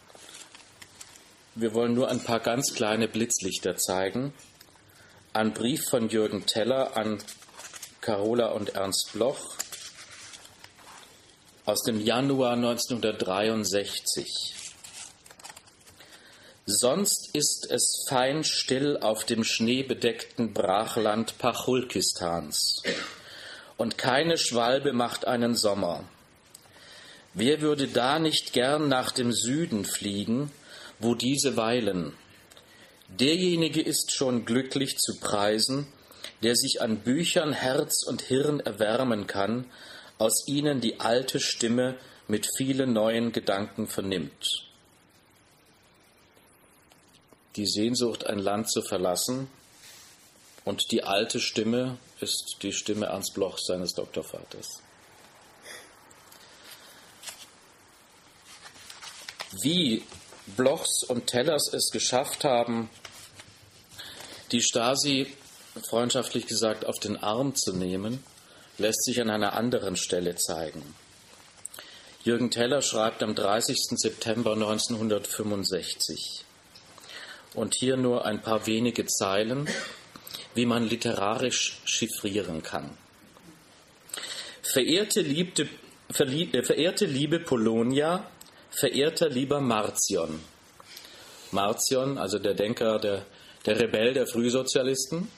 Wir wollen nur ein paar ganz kleine Blitzlichter zeigen. Ein Brief von Jürgen Teller an Carola und Ernst Bloch aus dem Januar 1963. Sonst ist es fein still auf dem schneebedeckten Brachland Pachulkistans und keine Schwalbe macht einen Sommer. Wer würde da nicht gern nach dem Süden fliegen, wo diese weilen? Derjenige ist schon glücklich zu preisen, der sich an Büchern Herz und Hirn erwärmen kann, aus ihnen die alte Stimme mit vielen neuen Gedanken vernimmt. Die Sehnsucht, ein Land zu verlassen, und die alte Stimme ist die Stimme Ernst Blochs, seines Doktorvaters. Wie Blochs und Tellers es geschafft haben, die Stasi, freundschaftlich gesagt, auf den Arm zu nehmen, lässt sich an einer anderen Stelle zeigen. Jürgen Teller schreibt am 30. September 1965. Und hier nur ein paar wenige Zeilen, wie man literarisch chiffrieren kann. Verehrte liebe Polonia, verehrter lieber Marcion, Marcion, also der Denker, der Rebell der Frühsozialisten.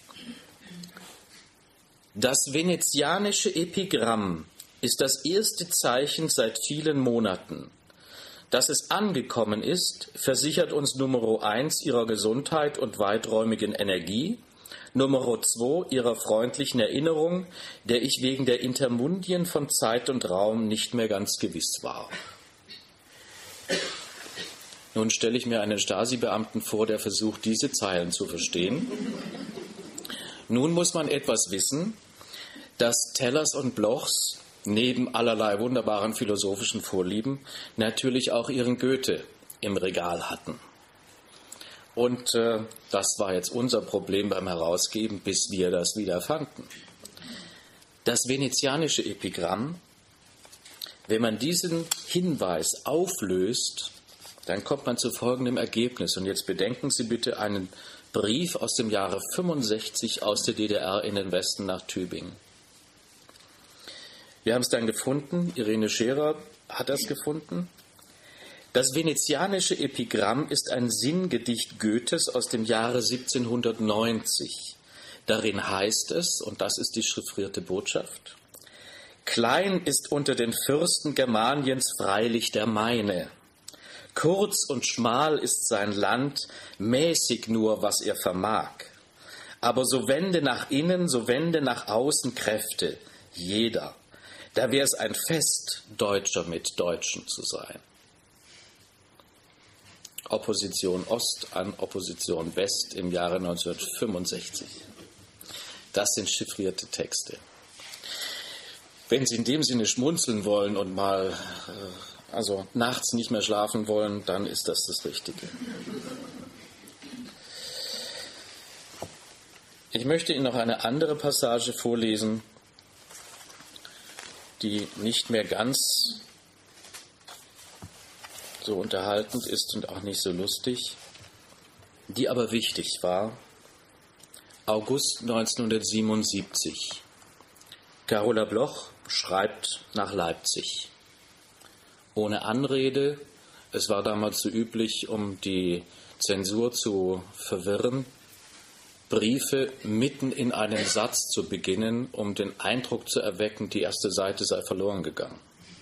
Das venezianische Epigramm ist das erste Zeichen seit vielen Monaten. Dass es angekommen ist, versichert uns Nummer 1 ihrer Gesundheit und weiträumigen Energie, Nummer 2 ihrer freundlichen Erinnerung, der ich wegen der Intermundien von Zeit und Raum nicht mehr ganz gewiss war. Nun stelle ich mir einen Stasi-Beamten vor, der versucht, diese Zeilen zu verstehen. Nun muss man etwas wissen, dass Tellers und Blochs neben allerlei wunderbaren philosophischen Vorlieben natürlich auch ihren Goethe im Regal hatten. Und das war jetzt unser Problem beim Herausgeben, bis wir das wieder fanden. Das venezianische Epigramm, wenn man diesen Hinweis auflöst, dann kommt man zu folgendem Ergebnis. Und jetzt bedenken Sie bitte einen Brief aus dem Jahre 65 aus der DDR in den Westen nach Tübingen. Wir haben es dann gefunden, Irene Scherer hat das gefunden. Das venezianische Epigramm ist ein Sinngedicht Goethes aus dem Jahre 1790. Darin heißt es, und das ist die chiffrierte Botschaft: Klein ist unter den Fürsten Germaniens freilich der meine. Kurz und schmal ist sein Land, mäßig nur, was er vermag. Aber so wende nach innen, so wende nach außen Kräfte, jeder. Da wäre es ein Fest, Deutscher mit Deutschen zu sein. Opposition Ost an Opposition West im Jahre 1965. Das sind chiffrierte Texte. Wenn Sie in dem Sinne schmunzeln wollen und mal nachts nicht mehr schlafen wollen, dann ist das das Richtige. Ich möchte Ihnen noch eine andere Passage vorlesen, die nicht mehr ganz so unterhaltend ist und auch nicht so lustig, die aber wichtig war. August 1977. Carola Bloch schreibt nach Leipzig. Ohne Anrede, es war damals so üblich, um die Zensur zu verwirren, Briefe mitten in einem Satz zu beginnen, um den Eindruck zu erwecken, die erste Seite sei verloren gegangen.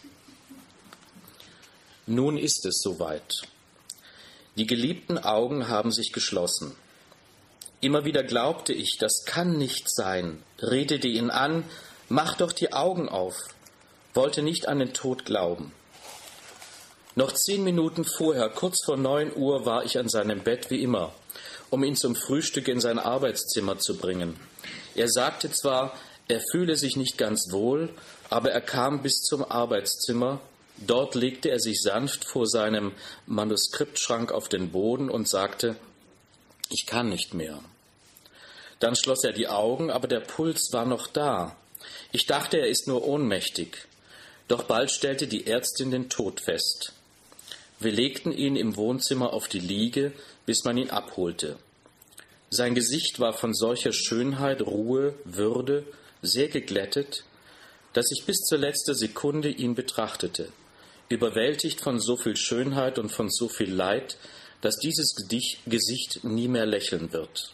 Nun ist es soweit. Die geliebten Augen haben sich geschlossen. Immer wieder glaubte ich, das kann nicht sein, redete ihn an, mach doch die Augen auf, wollte nicht an den Tod glauben. Noch 10 Minuten vorher, kurz vor 9 Uhr, war ich an seinem Bett wie immer, um ihn zum Frühstück in sein Arbeitszimmer zu bringen. Er sagte zwar, er fühle sich nicht ganz wohl, aber er kam bis zum Arbeitszimmer. Dort legte er sich sanft vor seinem Manuskriptschrank auf den Boden und sagte, ich kann nicht mehr. Dann schloss er die Augen, aber der Puls war noch da. Ich dachte, er ist nur ohnmächtig. Doch bald stellte die Ärztin den Tod fest. Wir legten ihn im Wohnzimmer auf die Liege, bis man ihn abholte. Sein Gesicht war von solcher Schönheit, Ruhe, Würde, sehr geglättet, dass ich bis zur letzten Sekunde ihn betrachtete, überwältigt von so viel Schönheit und von so viel Leid, dass dieses Gesicht nie mehr lächeln wird.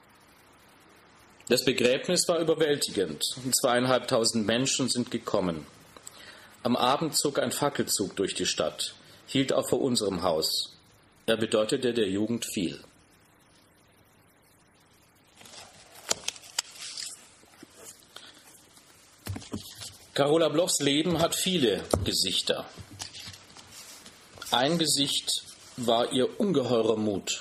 Das Begräbnis war überwältigend. 2.500 Menschen sind gekommen. Am Abend zog ein Fackelzug durch die Stadt, hielt auch vor unserem Haus. Er bedeutete der Jugend viel. Carola Blochs Leben hat viele Gesichter. Ein Gesicht war ihr ungeheurer Mut.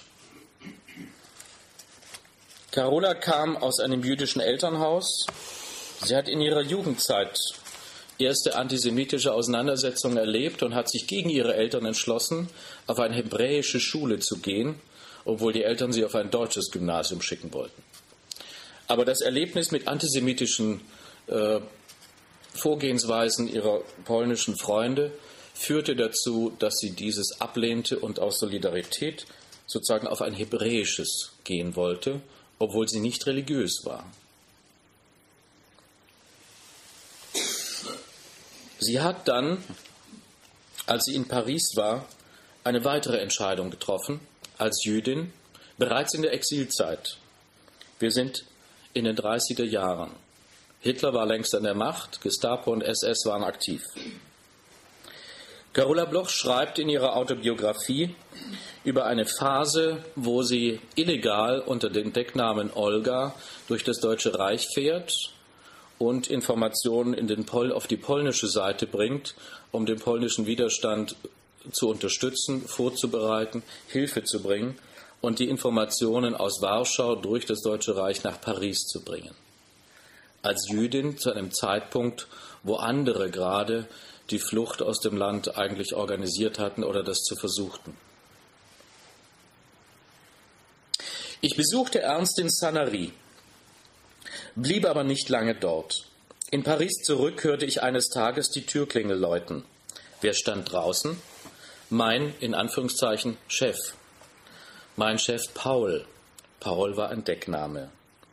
Carola kam aus einem jüdischen Elternhaus. Sie hat in ihrer Jugendzeit erste antisemitische Auseinandersetzungen erlebt und hat sich gegen ihre Eltern entschlossen, auf eine hebräische Schule zu gehen, obwohl die Eltern sie auf ein deutsches Gymnasium schicken wollten. Aber das Erlebnis mit antisemitischen Vorgehensweisen ihrer polnischen Freunde führte dazu, dass sie dieses ablehnte und aus Solidarität sozusagen auf ein hebräisches gehen wollte, obwohl sie nicht religiös war. Sie hat dann, als sie in Paris war, eine weitere Entscheidung getroffen. als Jüdin, bereits in der Exilzeit. Wir sind in den 30er Jahren. Hitler war längst an der Macht, Gestapo und SS waren aktiv. Carola Bloch schreibt in ihrer Autobiografie über eine Phase, wo sie illegal unter dem Decknamen Olga durch das Deutsche Reich fährt und Informationen auf die polnische Seite bringt, um den polnischen Widerstand zu unterstützen, vorzubereiten, Hilfe zu bringen und die Informationen aus Warschau durch das Deutsche Reich nach Paris zu bringen. Als Jüdin zu einem Zeitpunkt, wo andere gerade die Flucht aus dem Land eigentlich organisiert hatten oder das zu versuchten. Ich besuchte Ernst in Sanary, blieb aber nicht lange dort. In Paris zurück hörte ich eines Tages die Türklingel läuten. Wer stand draußen? Mein, in Anführungszeichen, Chef. Mein Chef Paul. Paul war ein Deckname.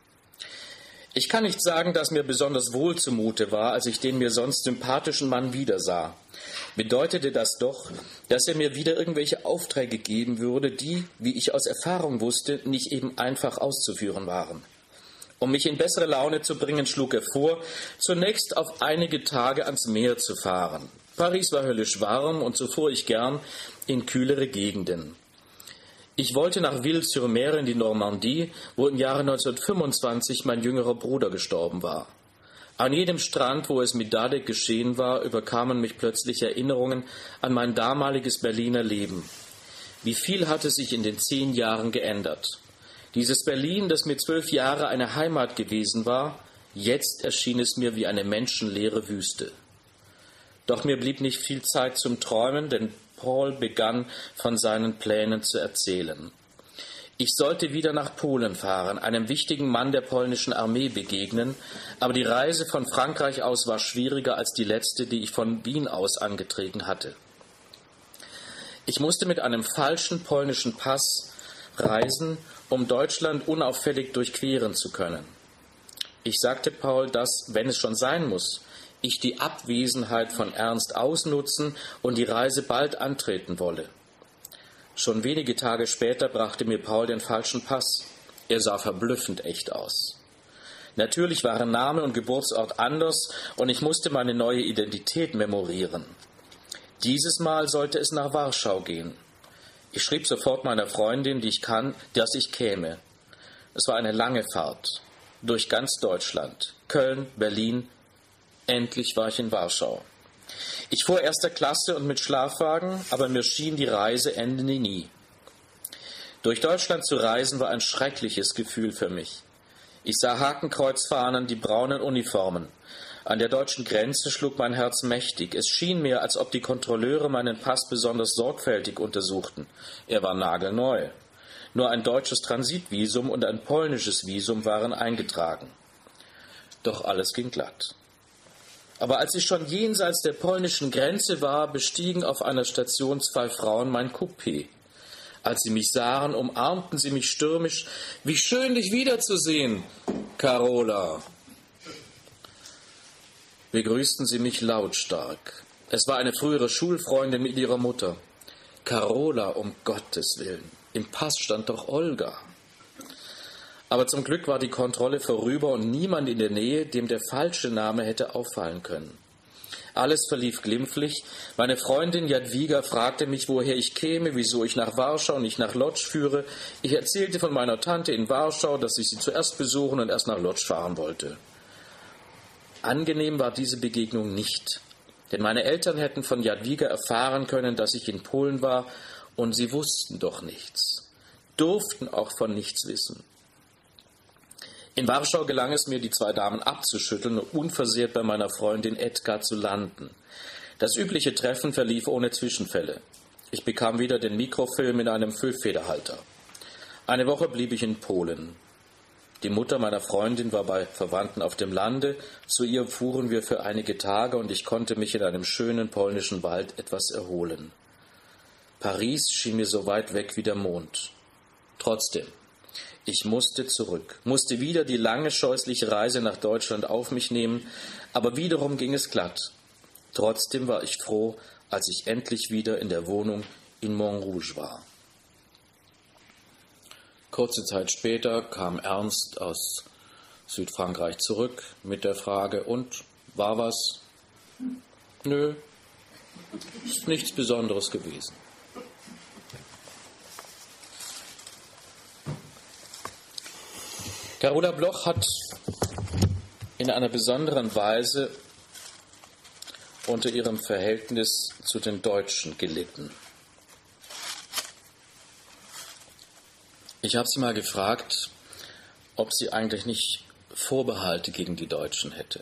Ich kann nicht sagen, dass mir besonders wohl zumute war, als ich den mir sonst sympathischen Mann wiedersah. Bedeutete das doch, dass er mir wieder irgendwelche Aufträge geben würde, die, wie ich aus Erfahrung wusste, nicht eben einfach auszuführen waren. Um mich in bessere Laune zu bringen, schlug er vor, zunächst auf einige Tage ans Meer zu fahren. Paris war höllisch warm und so fuhr ich gern in kühlere Gegenden. Ich wollte nach Ville-sur-Mer in die Normandie, wo im Jahre 1925 mein jüngerer Bruder gestorben war. An jedem Strand, wo es mit Dadek geschehen war, überkamen mich plötzlich Erinnerungen an mein damaliges Berliner Leben. Wie viel hatte sich in den 10 Jahren geändert? Dieses Berlin, das mir 12 Jahre eine Heimat gewesen war, jetzt erschien es mir wie eine menschenleere Wüste. Doch mir blieb nicht viel Zeit zum Träumen, denn Paul begann von seinen Plänen zu erzählen. Ich sollte wieder nach Polen fahren, einem wichtigen Mann der polnischen Armee begegnen, aber die Reise von Frankreich aus war schwieriger als die letzte, die ich von Wien aus angetreten hatte. Ich musste mit einem falschen polnischen Pass reisen, um Deutschland unauffällig durchqueren zu können. Ich sagte Paul, dass, wenn es schon sein muss, ich die Abwesenheit von Ernst ausnutzen und die Reise bald antreten wolle. Schon wenige Tage später brachte mir Paul den falschen Pass. Er sah verblüffend echt aus. Natürlich waren Name und Geburtsort anders und ich musste meine neue Identität memorieren. Dieses Mal sollte es nach Warschau gehen. Ich schrieb sofort meiner Freundin, die ich kann, dass ich käme. Es war eine lange Fahrt durch ganz Deutschland, Köln, Berlin. Endlich war ich in Warschau. Ich fuhr 1. Klasse und mit Schlafwagen, aber mir schien, die Reise ende nie. Durch Deutschland zu reisen war ein schreckliches Gefühl für mich. Ich sah Hakenkreuzfahnen, die braunen Uniformen. An der deutschen Grenze schlug mein Herz mächtig. Es schien mir, als ob die Kontrolleure meinen Pass besonders sorgfältig untersuchten. Er war nagelneu. Nur ein deutsches Transitvisum und ein polnisches Visum waren eingetragen. Doch alles ging glatt. Aber als ich schon jenseits der polnischen Grenze war, bestiegen auf einer Station 2 Frauen mein Coupé. Als sie mich sahen, umarmten sie mich stürmisch. »Wie schön, dich wiederzusehen, Carola!« Begrüßten sie mich lautstark. Es war eine frühere Schulfreundin mit ihrer Mutter. »Carola, um Gottes Willen, im Pass stand doch Olga.« Aber zum Glück war die Kontrolle vorüber und niemand in der Nähe, dem der falsche Name hätte auffallen können. Alles verlief glimpflich. Meine Freundin Jadwiga fragte mich, woher ich käme, wieso ich nach Warschau, nicht nach Lodz führe. Ich erzählte von meiner Tante in Warschau, dass ich sie zuerst besuchen und erst nach Lodz fahren wollte. Angenehm war diese Begegnung nicht, denn meine Eltern hätten von Jadwiga erfahren können, dass ich in Polen war, und sie wussten doch nichts, durften auch von nichts wissen. In Warschau gelang es mir, die 2 Damen abzuschütteln und unversehrt bei meiner Freundin Edka zu landen. Das übliche Treffen verlief ohne Zwischenfälle. Ich bekam wieder den Mikrofilm in einem Füllfederhalter. Eine Woche blieb ich in Polen. Die Mutter meiner Freundin war bei Verwandten auf dem Lande. Zu ihr fuhren wir für einige Tage und ich konnte mich in einem schönen polnischen Wald etwas erholen. Paris schien mir so weit weg wie der Mond. Trotzdem. Ich musste zurück, musste wieder die lange, scheußliche Reise nach Deutschland auf mich nehmen, aber wiederum ging es glatt. Trotzdem war ich froh, als ich endlich wieder in der Wohnung in Montrouge war. Kurze Zeit später kam Ernst aus Südfrankreich zurück mit der Frage, und, war was? Nö, ist nichts Besonderes gewesen. Carola Bloch hat in einer besonderen Weise unter ihrem Verhältnis zu den Deutschen gelitten. Ich habe sie mal gefragt, ob sie eigentlich nicht Vorbehalte gegen die Deutschen hätte.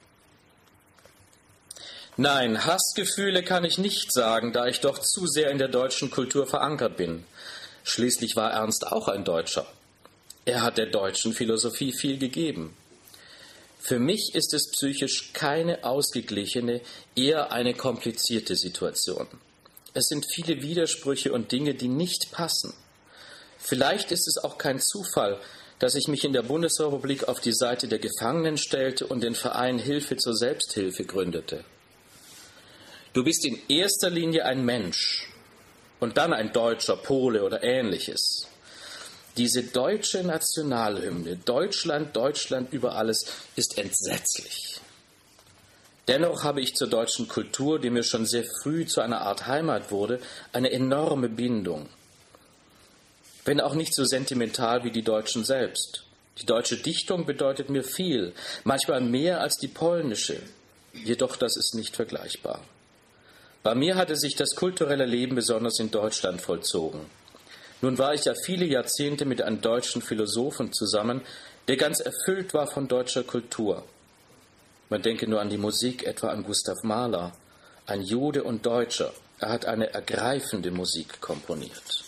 Nein, Hassgefühle kann ich nicht sagen, da ich doch zu sehr in der deutschen Kultur verankert bin. Schließlich war Ernst auch ein Deutscher. Er hat der deutschen Philosophie viel gegeben. Für mich ist es psychisch keine ausgeglichene, eher eine komplizierte Situation. Es sind viele Widersprüche und Dinge, die nicht passen. Vielleicht ist es auch kein Zufall, dass ich mich in der Bundesrepublik auf die Seite der Gefangenen stellte und den Verein Hilfe zur Selbsthilfe gründete. Du bist in erster Linie ein Mensch und dann ein Deutscher, Pole oder Ähnliches. Diese deutsche Nationalhymne, Deutschland, Deutschland über alles, ist entsetzlich. Dennoch habe ich zur deutschen Kultur, die mir schon sehr früh zu einer Art Heimat wurde, eine enorme Bindung. Wenn auch nicht so sentimental wie die Deutschen selbst. Die deutsche Dichtung bedeutet mir viel, manchmal mehr als die polnische. Jedoch das ist nicht vergleichbar. Bei mir hatte sich das kulturelle Leben besonders in Deutschland vollzogen. Nun war ich ja viele Jahrzehnte mit einem deutschen Philosophen zusammen, der ganz erfüllt war von deutscher Kultur. Man denke nur an die Musik, etwa an Gustav Mahler, ein Jude und Deutscher. Er hat eine ergreifende Musik komponiert.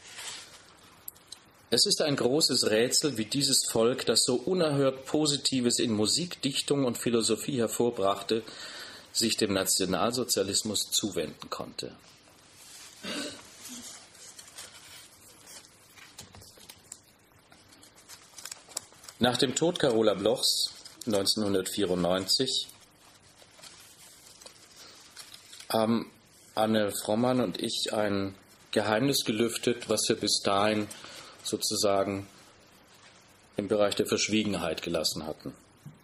Es ist ein großes Rätsel, wie dieses Volk, das so unerhört Positives in Musik, Dichtung und Philosophie hervorbrachte, sich dem Nationalsozialismus zuwenden konnte. Nach dem Tod Carola Blochs 1994 haben Anne Frommann und ich ein Geheimnis gelüftet, was wir bis dahin sozusagen im Bereich der Verschwiegenheit gelassen hatten.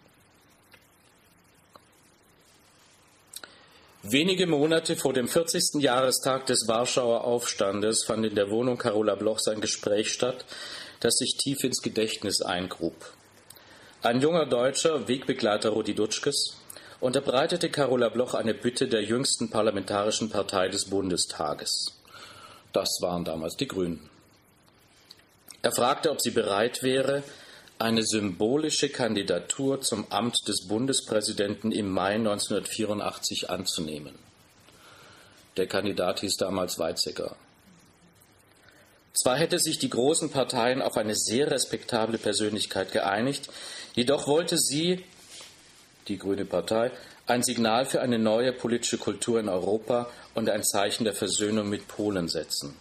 Wenige Monate vor dem 40. Jahrestag des Warschauer Aufstandes fand in der Wohnung Carola Blochs ein Gespräch statt, das sich tief ins Gedächtnis eingrub. Ein junger Deutscher, Wegbegleiter Rudi Dutschkes, unterbreitete Carola Bloch eine Bitte der jüngsten parlamentarischen Partei des Bundestages. Das waren damals die Grünen. Er fragte, ob sie bereit wäre, eine symbolische Kandidatur zum Amt des Bundespräsidenten im Mai 1984 anzunehmen. Der Kandidat hieß damals Weizsäcker. Zwar hätte sich die großen Parteien auf eine sehr respektable Persönlichkeit geeinigt, jedoch wollte sie, die Grüne Partei, ein Signal für eine neue politische Kultur in Europa und ein Zeichen der Versöhnung mit Polen setzen.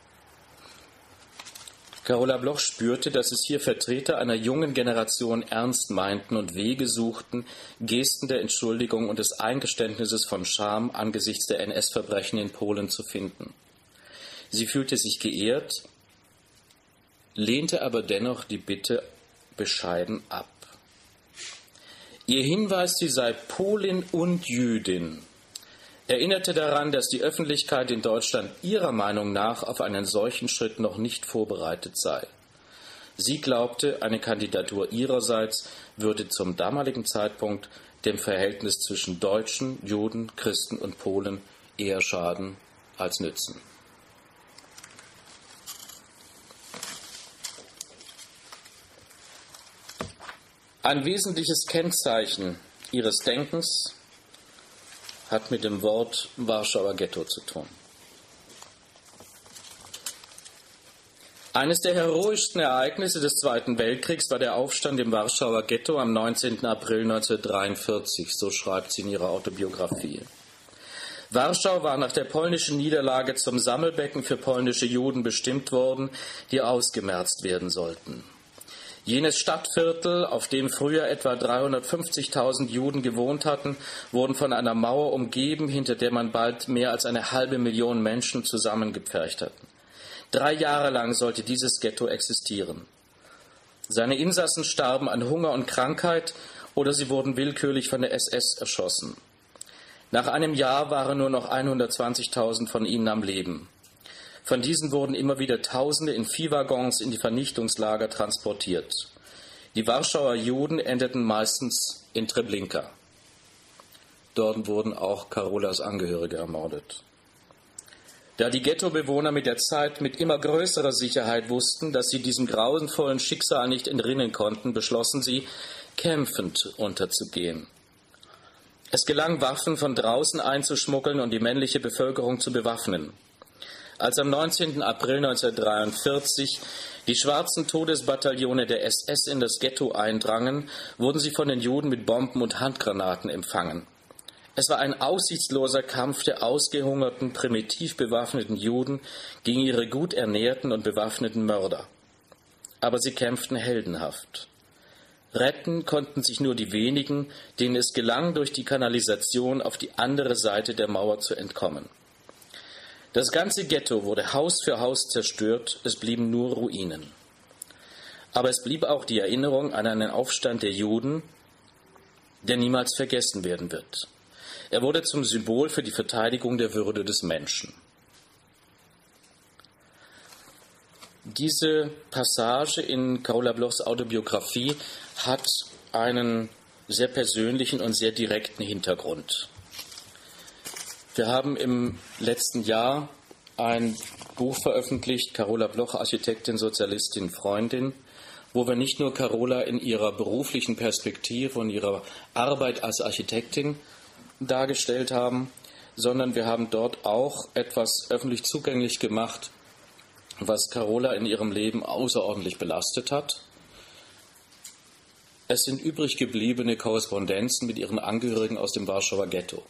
Carola Bloch spürte, dass es hier Vertreter einer jungen Generation ernst meinten und Wege suchten, Gesten der Entschuldigung und des Eingeständnisses von Scham angesichts der NS-Verbrechen in Polen zu finden. Sie fühlte sich geehrt, lehnte aber dennoch die Bitte bescheiden ab. Ihr Hinweis, sie sei Polin und Jüdin, erinnerte daran, dass die Öffentlichkeit in Deutschland ihrer Meinung nach auf einen solchen Schritt noch nicht vorbereitet sei. Sie glaubte, eine Kandidatur ihrerseits würde zum damaligen Zeitpunkt dem Verhältnis zwischen Deutschen, Juden, Christen und Polen eher schaden als nützen. Ein wesentliches Kennzeichen ihres Denkens hat mit dem Wort Warschauer Ghetto zu tun. Eines der heroischsten Ereignisse des Zweiten Weltkriegs war der Aufstand im Warschauer Ghetto am 19. April 1943, so schreibt sie in ihrer Autobiografie. Warschau war nach der polnischen Niederlage zum Sammelbecken für polnische Juden bestimmt worden, die ausgemerzt werden sollten. Jenes Stadtviertel, auf dem früher etwa 350.000 Juden gewohnt hatten, wurden von einer Mauer umgeben, hinter der man bald mehr als 500.000 Menschen zusammengepfercht hatten. 3 Jahre lang sollte dieses Ghetto existieren. Seine Insassen starben an Hunger und Krankheit oder sie wurden willkürlich von der SS erschossen. Nach einem Jahr waren nur noch 120.000 von ihnen am Leben. Von diesen wurden immer wieder Tausende in Viehwaggons in die Vernichtungslager transportiert. Die Warschauer Juden endeten meistens in Treblinka. Dort wurden auch Karolas Angehörige ermordet. Da die Ghettobewohner mit der Zeit mit immer größerer Sicherheit wussten, dass sie diesem grauenvollen Schicksal nicht entrinnen konnten, beschlossen sie, kämpfend unterzugehen. Es gelang, Waffen von draußen einzuschmuggeln und die männliche Bevölkerung zu bewaffnen. Als am 19. April 1943 die schwarzen Todesbataillone der SS in das Ghetto eindrangen, wurden sie von den Juden mit Bomben und Handgranaten empfangen. Es war ein aussichtsloser Kampf der ausgehungerten, primitiv bewaffneten Juden gegen ihre gut ernährten und bewaffneten Mörder. Aber sie kämpften heldenhaft. Retten konnten sich nur die wenigen, denen es gelang, durch die Kanalisation auf die andere Seite der Mauer zu entkommen. Das ganze Ghetto wurde Haus für Haus zerstört, es blieben nur Ruinen. Aber es blieb auch die Erinnerung an einen Aufstand der Juden, der niemals vergessen werden wird. Er wurde zum Symbol für die Verteidigung der Würde des Menschen. Diese Passage in Carola Blochs Autobiografie hat einen sehr persönlichen und sehr direkten Hintergrund. Wir haben im letzten Jahr ein Buch veröffentlicht, Carola Bloch, Architektin, Sozialistin, Freundin, wo wir nicht nur Carola in ihrer beruflichen Perspektive und ihrer Arbeit als Architektin dargestellt haben, sondern wir haben dort auch etwas öffentlich zugänglich gemacht, was Carola in ihrem Leben außerordentlich belastet hat. Es sind übrig gebliebene Korrespondenzen mit ihren Angehörigen aus dem Warschauer Ghetto.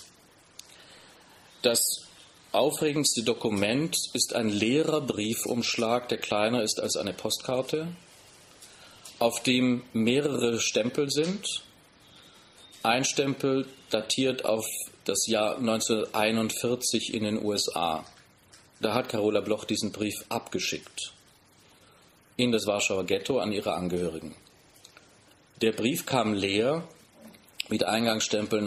Das aufregendste Dokument ist ein leerer Briefumschlag, der kleiner ist als eine Postkarte, auf dem mehrere Stempel sind. Ein Stempel datiert auf das Jahr 1941 in den USA. Da hat Carola Bloch diesen Brief abgeschickt in das Warschauer Ghetto an ihre Angehörigen. Der Brief kam leer mit Eingangsstempel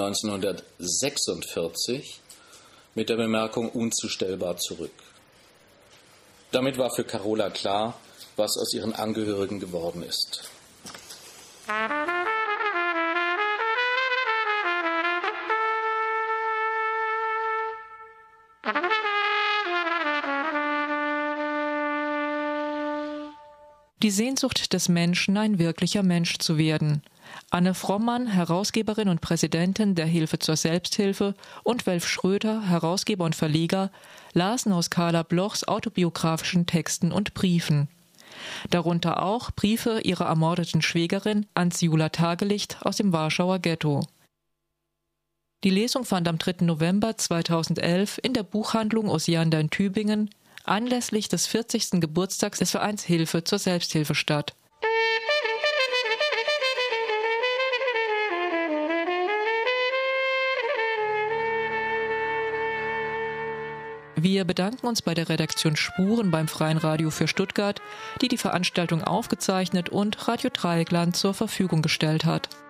1946 mit der Bemerkung unzustellbar zurück. Damit war für Carola klar, was aus ihren Angehörigen geworden ist. Die Sehnsucht des Menschen, ein wirklicher Mensch zu werden. Anne Frommann, Herausgeberin und Präsidentin der Hilfe zur Selbsthilfe, und Welf Schröter, Herausgeber und Verleger, lasen aus Carola Blochs autobiografischen Texten und Briefen. Darunter auch Briefe ihrer ermordeten Schwägerin Ansjula Tagelicht aus dem Warschauer Ghetto. Die Lesung fand am 3. November 2011 in der Buchhandlung Osiander in Tübingen anlässlich des 40. Geburtstags des Vereins Hilfe zur Selbsthilfe statt. Wir bedanken uns bei der Redaktion Spuren beim Freien Radio für Stuttgart, die die Veranstaltung aufgezeichnet und Radio Dreieckland zur Verfügung gestellt hat.